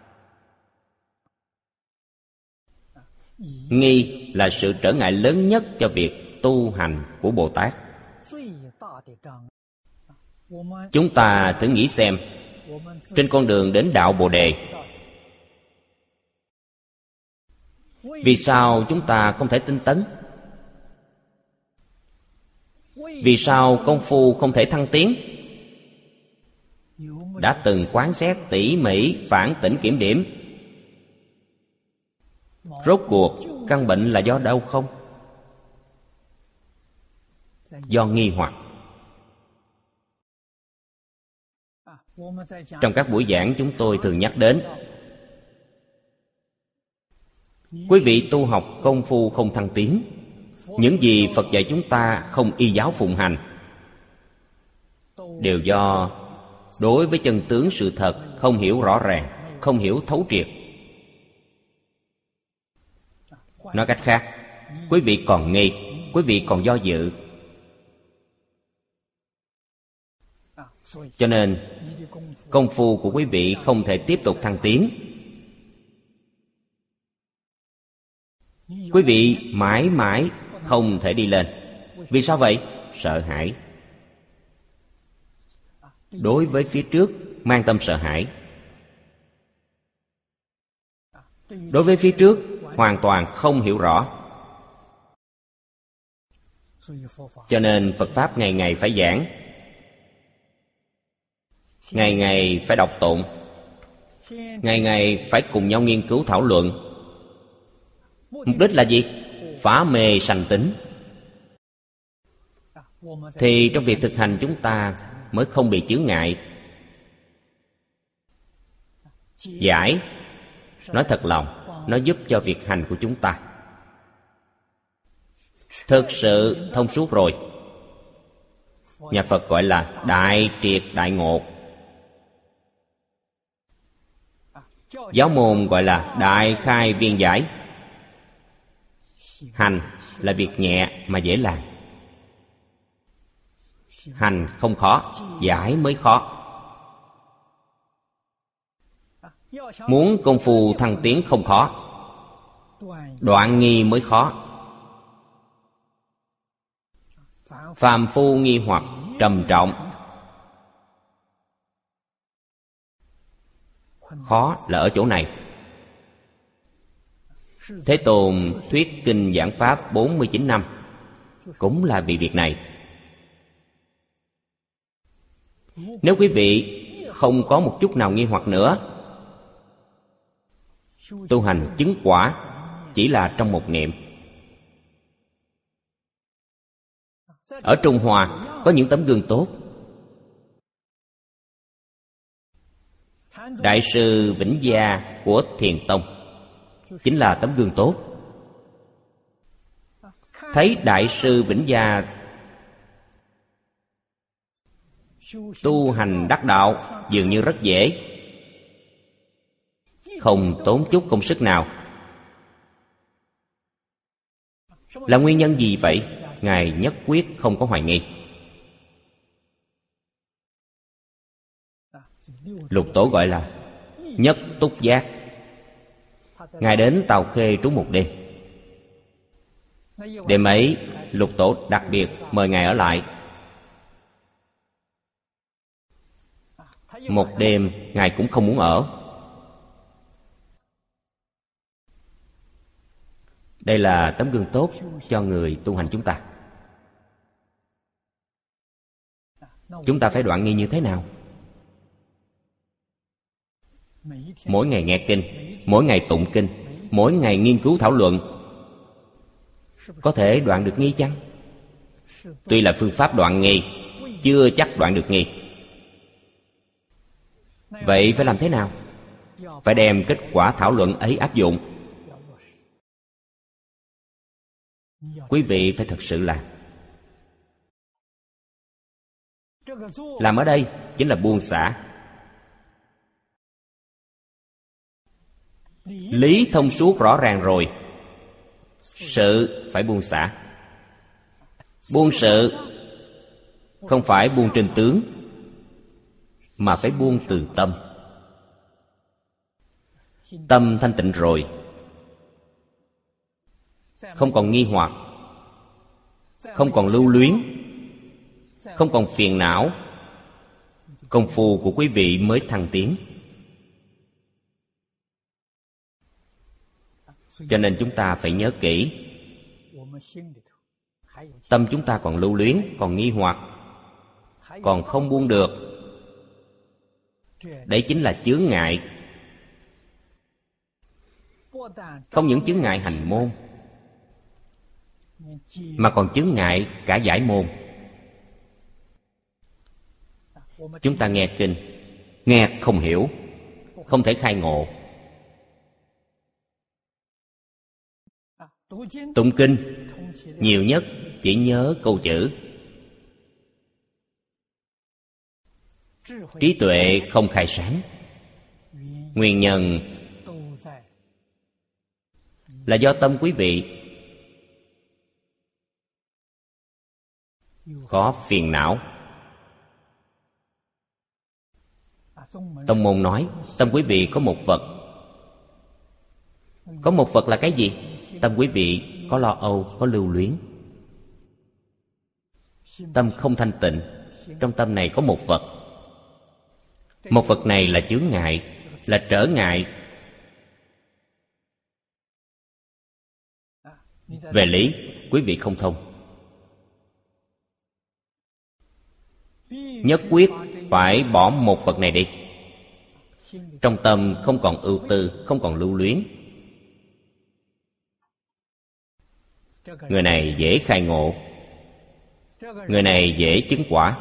nghi là sự trở ngại lớn nhất cho việc tu hành của Bồ Tát. Chúng ta thử nghĩ xem, trên con đường đến đạo Bồ Đề, vì sao chúng ta không thể tinh tấn? Vì sao công phu không thể thăng tiến? Đã từng quán xét tỉ mỉ, phản tỉnh kiểm điểm, rốt cuộc căn bệnh là do đâu không? Do nghi hoặc. Trong các buổi giảng chúng tôi thường nhắc đến, quý vị tu học công phu không thăng tiến, những gì Phật dạy chúng ta không y giáo phụng hành, đều do đối với chân tướng sự thật không hiểu rõ ràng, không hiểu thấu triệt. Nói cách khác, quý vị còn nghi, quý vị còn do dự. Cho nên công phu của quý vị không thể tiếp tục thăng tiến. Quý vị mãi mãi không thể đi lên. Vì sao vậy? Sợ hãi. Đối với phía trước mang tâm sợ hãi. Đối với phía trước hoàn toàn không hiểu rõ. Cho nên Phật Pháp ngày ngày phải giảng, ngày ngày phải đọc tụng, ngày ngày phải cùng nhau nghiên cứu thảo luận. Mục đích là gì? Phá mê sanh tính. Thì trong việc thực hành chúng ta mới không bị chướng ngại. Giải, nói thật lòng, nó giúp cho việc hành của chúng ta thực sự thông suốt rồi. Nhà Phật gọi là đại triệt đại ngộ. Giáo môn gọi là đại khai viên giải. Hành là việc nhẹ mà dễ làm. Hành không khó, giải mới khó. Muốn công phu thăng tiến không khó, đoạn nghi mới khó. Phàm phu nghi hoặc trầm trọng, khó là ở chỗ này. Thế Tôn thuyết kinh giảng pháp bốn mươi chín năm cũng là vì việc này. Nếu quý vị không có một chút nào nghi hoặc nữa, tu hành chứng quả chỉ là trong một niệm. Ở Trung Hoa có những tấm gương tốt. Đại sư Vĩnh Gia của Thiền Tông chính là tấm gương tốt. Thấy Đại sư Vĩnh Gia tu hành đắc đạo dường như rất dễ, không tốn chút công sức nào. Là nguyên nhân gì vậy? Ngài nhất quyết không có hoài nghi. Lục Tổ gọi là nhất túc giác. Ngài đến Tàu Khê trú một đêm. Đêm ấy Lục Tổ đặc biệt mời Ngài ở lại. Một đêm Ngài cũng không muốn ở. Đây là tấm gương tốt cho người tu hành chúng ta. Chúng ta phải đoạn nghi như thế nào? Mỗi ngày nghe kinh, mỗi ngày tụng kinh, mỗi ngày nghiên cứu thảo luận, có thể đoạn được nghi chăng? Tuy là phương pháp đoạn nghi, chưa chắc đoạn được nghi. Vậy phải làm thế nào? Phải đem kết quả thảo luận ấy áp dụng. Quý vị phải thật sự làm. Làm ở đây chính là buông xả. Lý thông suốt rõ ràng rồi, sự phải buông xả. Buông sự không phải buông trên tướng, mà phải buông từ tâm. Tâm thanh tịnh rồi, không còn nghi hoặc, không còn lưu luyến, không còn phiền não, công phu của quý vị mới thăng tiến. Cho nên chúng ta phải nhớ kỹ, tâm chúng ta còn lưu luyến, còn nghi hoặc, còn không buông được. Đấy chính là chướng ngại. Không những chướng ngại hành môn, mà còn chướng ngại cả giải môn. Chúng ta nghe kinh, nghe không hiểu, không thể khai ngộ. Tụng kinh nhiều nhất chỉ nhớ câu chữ. Trí tuệ không khai sáng. Nguyên nhân là do tâm quý vị có phiền não. Tông môn nói tâm quý vị có một vật. Có một vật là cái gì? Tâm quý vị có lo âu, có lưu luyến. Tâm không thanh tịnh. Trong tâm này có một vật. Một vật này là chướng ngại, là trở ngại. Về lý, quý vị không thông. Nhất quyết phải bỏ một vật này đi. Trong tâm không còn ưu tư, không còn lưu luyến. Người này dễ khai ngộ, người này dễ chứng quả.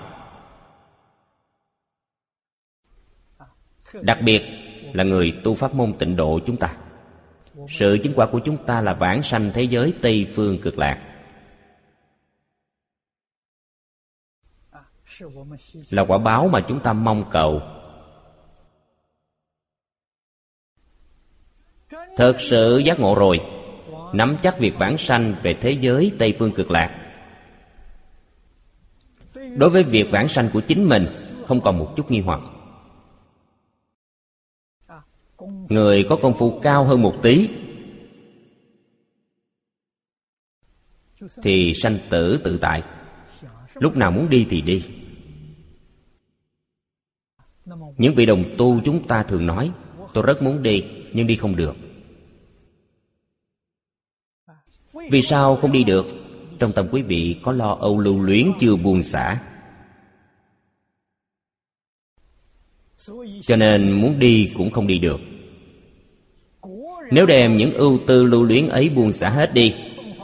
Đặc biệt là người tu pháp môn tịnh độ chúng ta. Sự chứng quả của chúng ta là vãng sanh thế giới Tây Phương Cực Lạc, là quả báo mà chúng ta mong cầu. Thật sự giác ngộ rồi, nắm chắc việc vãng sanh về thế giới Tây Phương Cực Lạc. Đối với việc vãng sanh của chính mình không còn một chút nghi hoặc. Người có công phu cao hơn một tí thì sanh tử tự tại, lúc nào muốn đi thì đi. Những vị đồng tu chúng ta thường nói, tôi rất muốn đi nhưng đi không được. Vì sao không đi được? Trong tâm quý vị có lo âu lưu luyến chưa buông xả, cho nên muốn đi cũng không đi được. Nếu đem những ưu tư lưu luyến ấy buông xả hết đi,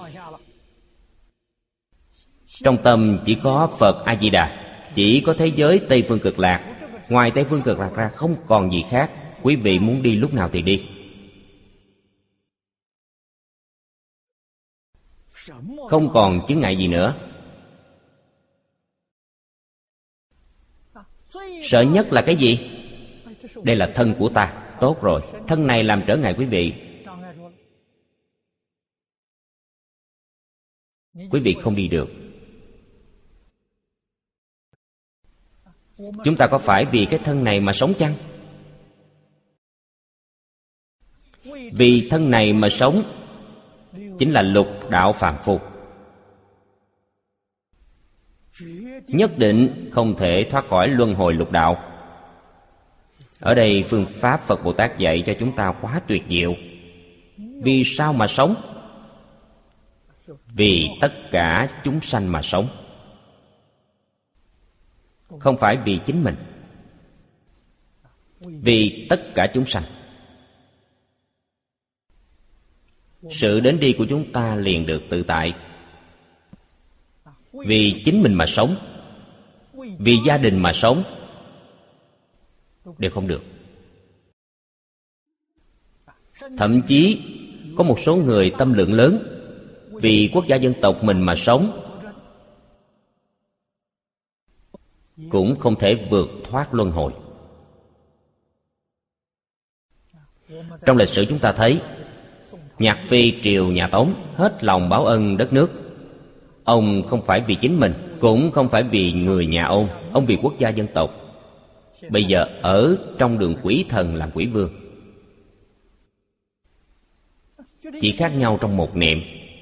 trong tâm chỉ có Phật A-di-đà, chỉ có thế giới Tây Phương Cực Lạc. Ngoài Tây Phương Cực Lạc ra không còn gì khác. Quý vị muốn đi lúc nào thì đi. Không còn chướng ngại gì nữa. Sợ nhất là cái gì? Đây là thân của ta. Tốt rồi, thân này làm trở ngại quý vị. Quý vị không đi được. Chúng ta có phải vì cái thân này mà sống chăng? Vì thân này mà sống chính là lục đạo phàm phu. Nhất định không thể thoát khỏi luân hồi lục đạo. Ở đây phương pháp Phật Bồ Tát dạy cho chúng ta quá tuyệt diệu. Vì sao mà sống? Vì tất cả chúng sanh mà sống, không phải vì chính mình. Vì tất cả chúng sanh. Sự đến đi của chúng ta liền được tự tại. Vì chính mình mà sống, vì gia đình mà sống, đều không được. Thậm chí có một số người tâm lượng lớn, vì quốc gia dân tộc mình mà sống, cũng không thể vượt thoát luân hồi. Trong lịch sử chúng ta thấy Nhạc Phi triều nhà Tống hết lòng báo ân đất nước. Ông không phải vì chính mình, cũng không phải vì người nhà ông. Ông vì quốc gia dân tộc. Bây giờ ở trong đường quỷ thần làm quỷ vương, chỉ khác nhau trong một niệm.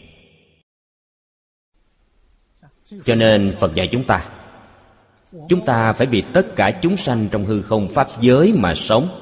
Cho nên Phật dạy chúng ta, chúng ta phải vì tất cả chúng sanh trong hư không pháp giới mà sống.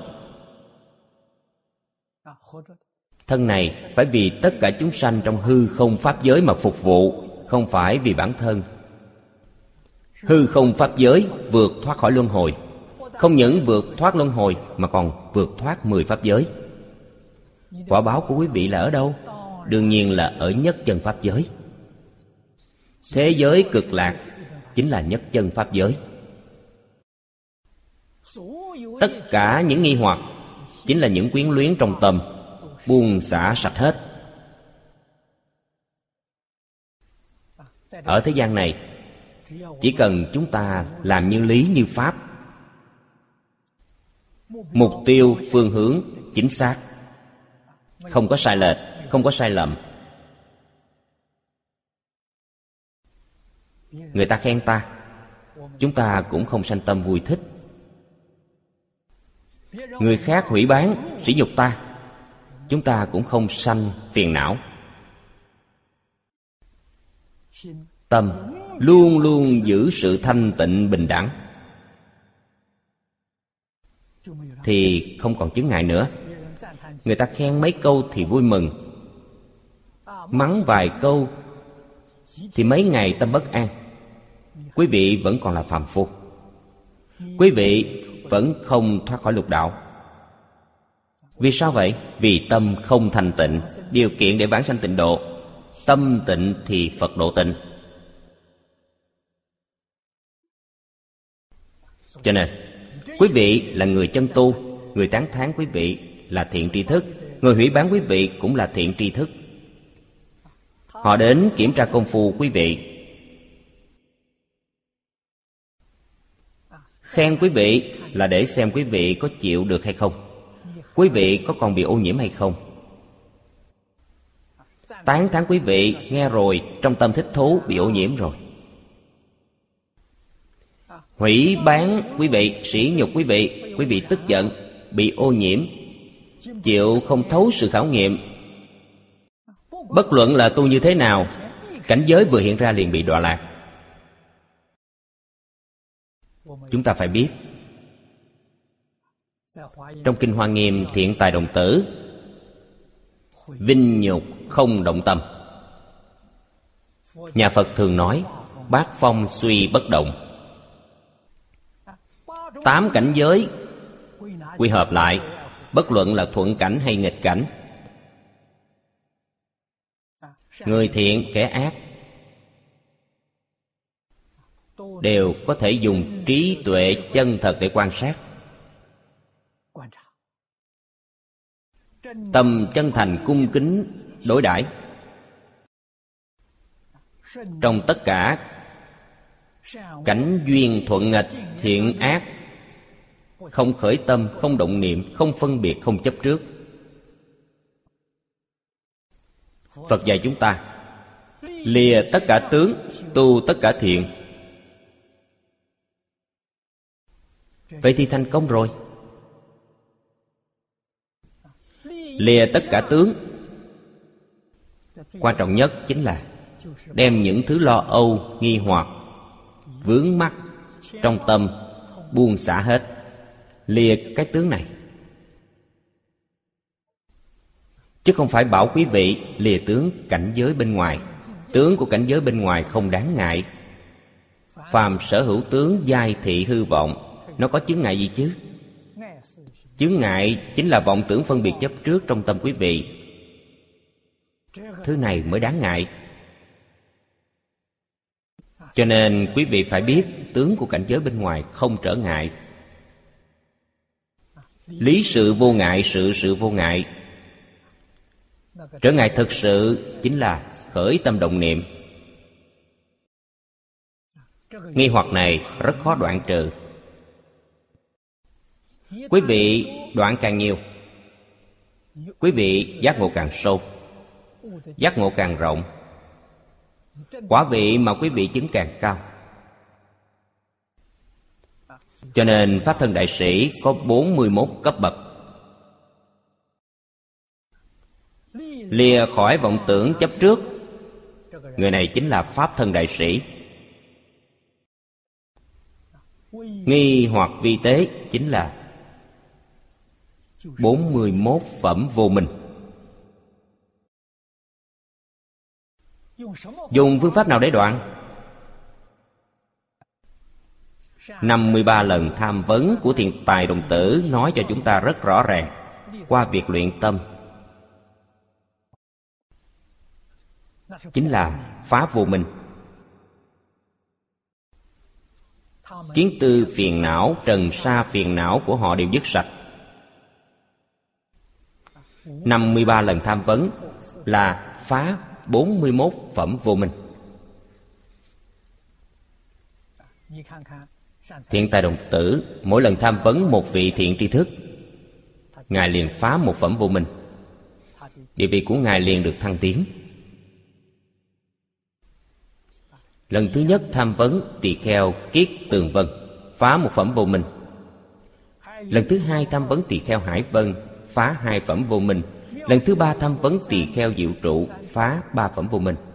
Thân này phải vì tất cả chúng sanh trong hư không pháp giới mà phục vụ, không phải vì bản thân. Hư không pháp giới vượt thoát khỏi luân hồi. Không những vượt thoát luân hồi mà còn vượt thoát mười pháp giới. Quả báo của quý vị là ở đâu? Đương nhiên là ở nhất chân pháp giới. Thế giới cực lạc chính là nhất chân pháp giới. Tất cả những nghi hoặc chính là những quyến luyến trong tâm, buông xả sạch hết. Ở thế gian này, chỉ cần chúng ta làm như lý như pháp, mục tiêu phương hướng chính xác, không có sai lệch, không có sai lầm. Người ta khen ta, chúng ta cũng không sanh tâm vui thích. Người khác hủy báng, sỉ nhục ta, chúng ta cũng không sanh phiền não. Tâm luôn luôn giữ sự thanh tịnh bình đẳng, thì không còn chướng ngại nữa. Người ta khen mấy câu thì vui mừng, mắng vài câu thì mấy ngày tâm bất an. Quý vị vẫn còn là phàm phu, quý vị vẫn không thoát khỏi lục đạo. Vì sao vậy? Vì tâm không thanh tịnh. Điều kiện để vãng sanh tịnh độ, tâm tịnh thì Phật độ tịnh. Cho nên quý vị là người chân tu, người tán thán quý vị là thiện tri thức, người hủy báng quý vị cũng là thiện tri thức. Họ đến kiểm tra công phu quý vị, khen quý vị là để xem quý vị có chịu được hay không, quý vị có còn bị ô nhiễm hay không. Tán thán quý vị, nghe rồi trong tâm thích thú, bị ô nhiễm rồi. Hủy báng quý vị, sỉ nhục quý vị, quý vị tức giận, bị ô nhiễm, chịu không thấu sự khảo nghiệm. Bất luận là tu như thế nào, cảnh giới vừa hiện ra liền bị đọa lạc. Chúng ta phải biết, trong Kinh Hoa Nghiêm Thiện Tài Đồng Tử, vinh nhục không động tâm. Nhà Phật thường nói bát phong suy bất động. Tám cảnh giới quy hợp lại, bất luận là thuận cảnh hay nghịch cảnh, người thiện kẻ ác đều có thể dùng trí tuệ chân thật để quan sát. Tâm chân thành cung kính đối đãi. Trong tất cả cảnh duyên thuận nghịch, thiện ác, không khởi tâm, không động niệm, không phân biệt, không chấp trước. Phật dạy chúng ta lìa tất cả tướng, tu tất cả thiện. Vậy thì thành công rồi. Lìa tất cả tướng, quan trọng nhất chính là đem những thứ lo âu, nghi hoặc, vướng mắc trong tâm buông xả hết. Lìa cái tướng này, chứ không phải bảo quý vị lìa tướng cảnh giới bên ngoài. Tướng của cảnh giới bên ngoài không đáng ngại. Phàm sở hữu tướng giai thị hư vọng, nó có chướng ngại gì chứ? Chướng ngại chính là vọng tưởng phân biệt chấp trước trong tâm quý vị. Thứ này mới đáng ngại. Cho nên quý vị phải biết tướng của cảnh giới bên ngoài không trở ngại. Lý sự vô ngại, sự sự vô ngại. Trở ngại thực sự chính là khởi tâm động niệm. Nghi hoặc này rất khó đoạn trừ. Quý vị đoạn càng nhiều, quý vị giác ngộ càng sâu, giác ngộ càng rộng, quả vị mà quý vị chứng càng cao. Cho nên Pháp Thân Đại Sĩ có bốn mươi mốt cấp bậc. Lìa khỏi vọng tưởng chấp trước, người này chính là Pháp Thân Đại Sĩ. Nghi hoặc vi tế chính là bốn mươi mốt phẩm vô minh. Dùng phương pháp nào để đoạn? năm mươi ba lần tham vấn của Thiện Tài Đồng Tử nói cho chúng ta rất rõ ràng. Qua việc luyện tâm, chính là phá vô minh. Kiến tư phiền não, trần sa phiền não của họ đều dứt sạch. năm mươi ba lần tham vấn là phá bốn mươi mốt phẩm vô minh. Thiện Tài Đồng Tử mỗi lần tham vấn một vị thiện tri thức, Ngài liền phá một phẩm vô minh. Địa vị của Ngài liền được thăng tiến. Lần thứ nhất tham vấn tỳ kheo Kiết Tường Vân, phá một phẩm vô minh. Lần thứ hai tham vấn tỳ kheo Hải Vân, phá hai phẩm vô minh. Lần thứ ba tham vấn tỳ kheo Diệu Trụ, phá ba phẩm vô minh.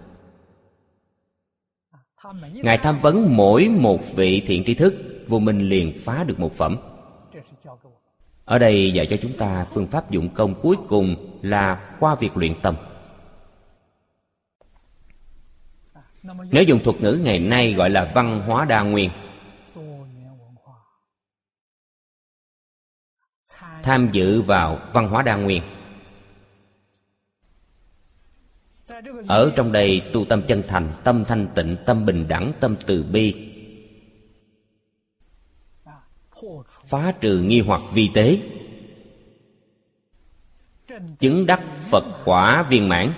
Ngài tham vấn mỗi một vị thiện tri thức, vô minh liền phá được một phẩm. Ở đây dạy cho chúng ta phương pháp dụng công cuối cùng là qua việc luyện tâm. Nếu dùng thuật ngữ ngày nay gọi là văn hóa đa nguyên. Tham dự vào văn hóa đa nguyên. Ở trong đây tu tâm chân thành, tâm thanh tịnh, tâm bình đẳng, tâm từ bi, phá trừ nghi hoặc vi tế, chứng đắc Phật quả viên mãn.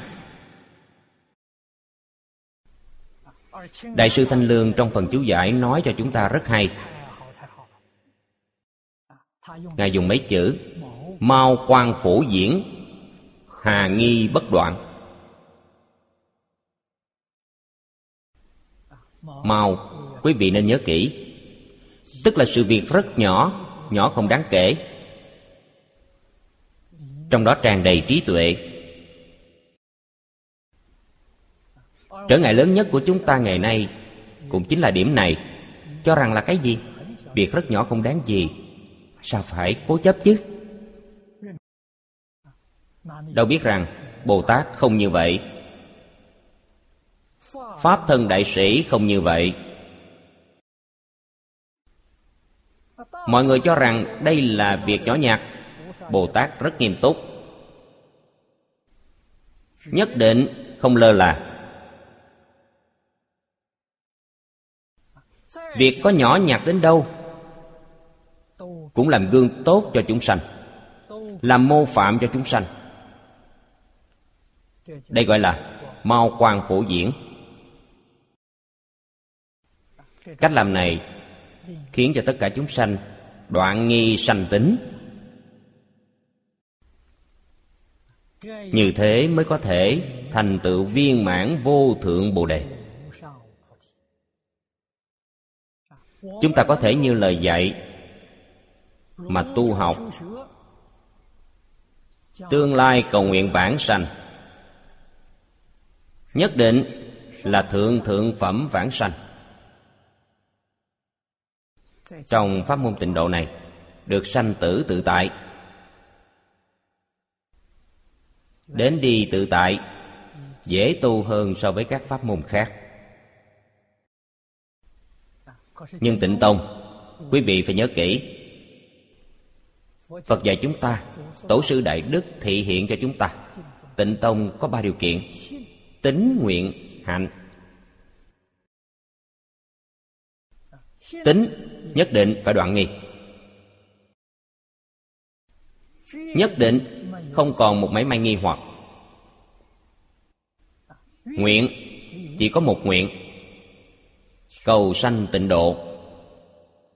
Đại sư Thanh Lương trong phần chú giải nói cho chúng ta rất hay. Ngài dùng mấy chữ: mau quang phổ diễn, hà nghi bất đoạn. Mau, quý vị nên nhớ kỹ, tức là sự việc rất nhỏ, nhỏ không đáng kể, trong đó tràn đầy trí tuệ. Trở ngại lớn nhất của chúng ta ngày nay cũng chính là điểm này, cho rằng là cái gì? Việc rất nhỏ không đáng gì, sao phải cố chấp chứ? Đâu biết rằng Bồ Tát không như vậy, Pháp Thân Đại Sĩ không như vậy. Mọi người cho rằng đây là việc nhỏ nhặt, Bồ Tát rất nghiêm túc, nhất định không lơ là. Việc có nhỏ nhặt đến đâu cũng làm gương tốt cho chúng sanh, làm mô phạm cho chúng sanh. Đây gọi là mau quang phổ diễn. Cách làm này khiến cho tất cả chúng sanh đoạn nghi sanh tính. Như thế mới có thể thành tựu viên mãn vô thượng Bồ Đề. Chúng ta có thể như lời dạy mà tu học, tương lai cầu nguyện vãng sanh, nhất định là thượng thượng phẩm vãng sanh. Trong pháp môn tịnh độ này được sanh tử tự tại, đến đi tự tại, dễ tu hơn so với các pháp môn khác. Nhưng Tịnh Tông, quý vị phải nhớ kỹ, Phật dạy chúng ta, Tổ sư Đại Đức thị hiện cho chúng ta, Tịnh Tông có ba điều kiện: tín, nguyện, hạnh. Tín nhất định phải đoạn nghi, nhất định không còn một mảy may nghi hoặc. Nguyện chỉ có một nguyện: cầu sanh tịnh độ.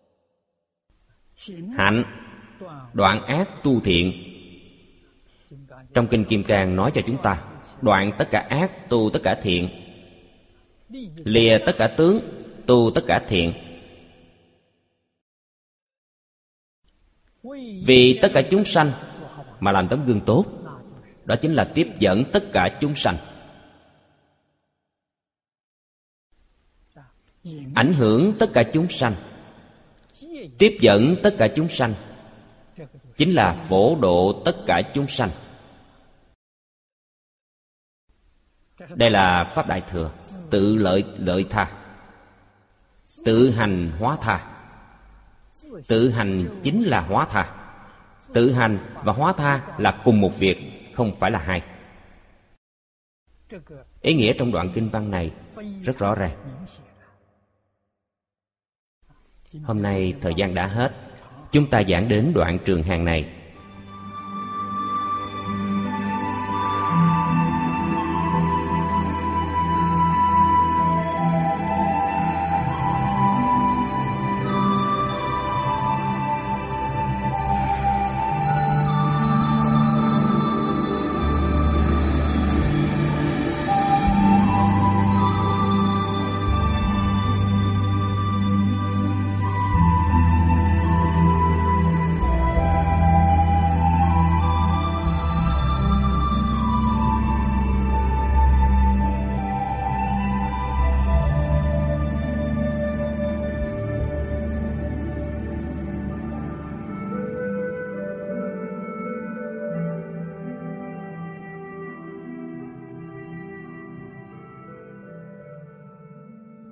Hạnh đoạn ác tu thiện. Trong Kinh Kim Cang nói cho chúng ta: đoạn tất cả ác, tu tất cả thiện. Lìa tất cả tướng, tu tất cả thiện. Vì tất cả chúng sanh mà làm tấm gương tốt, đó chính là tiếp dẫn tất cả chúng sanh. Ảnh hưởng tất cả chúng sanh, tiếp dẫn tất cả chúng sanh, chính là phổ độ tất cả chúng sanh. Đây là Pháp Đại Thừa. Tự lợi lợi tha, tự hành hóa tha. Tự hành chính là hóa tha. Tự hành và hóa tha là cùng một việc, không phải là hai. Ý nghĩa trong đoạn kinh văn này rất rõ ràng. Hôm nay thời gian đã hết, chúng ta giảng đến đoạn trường hàng này.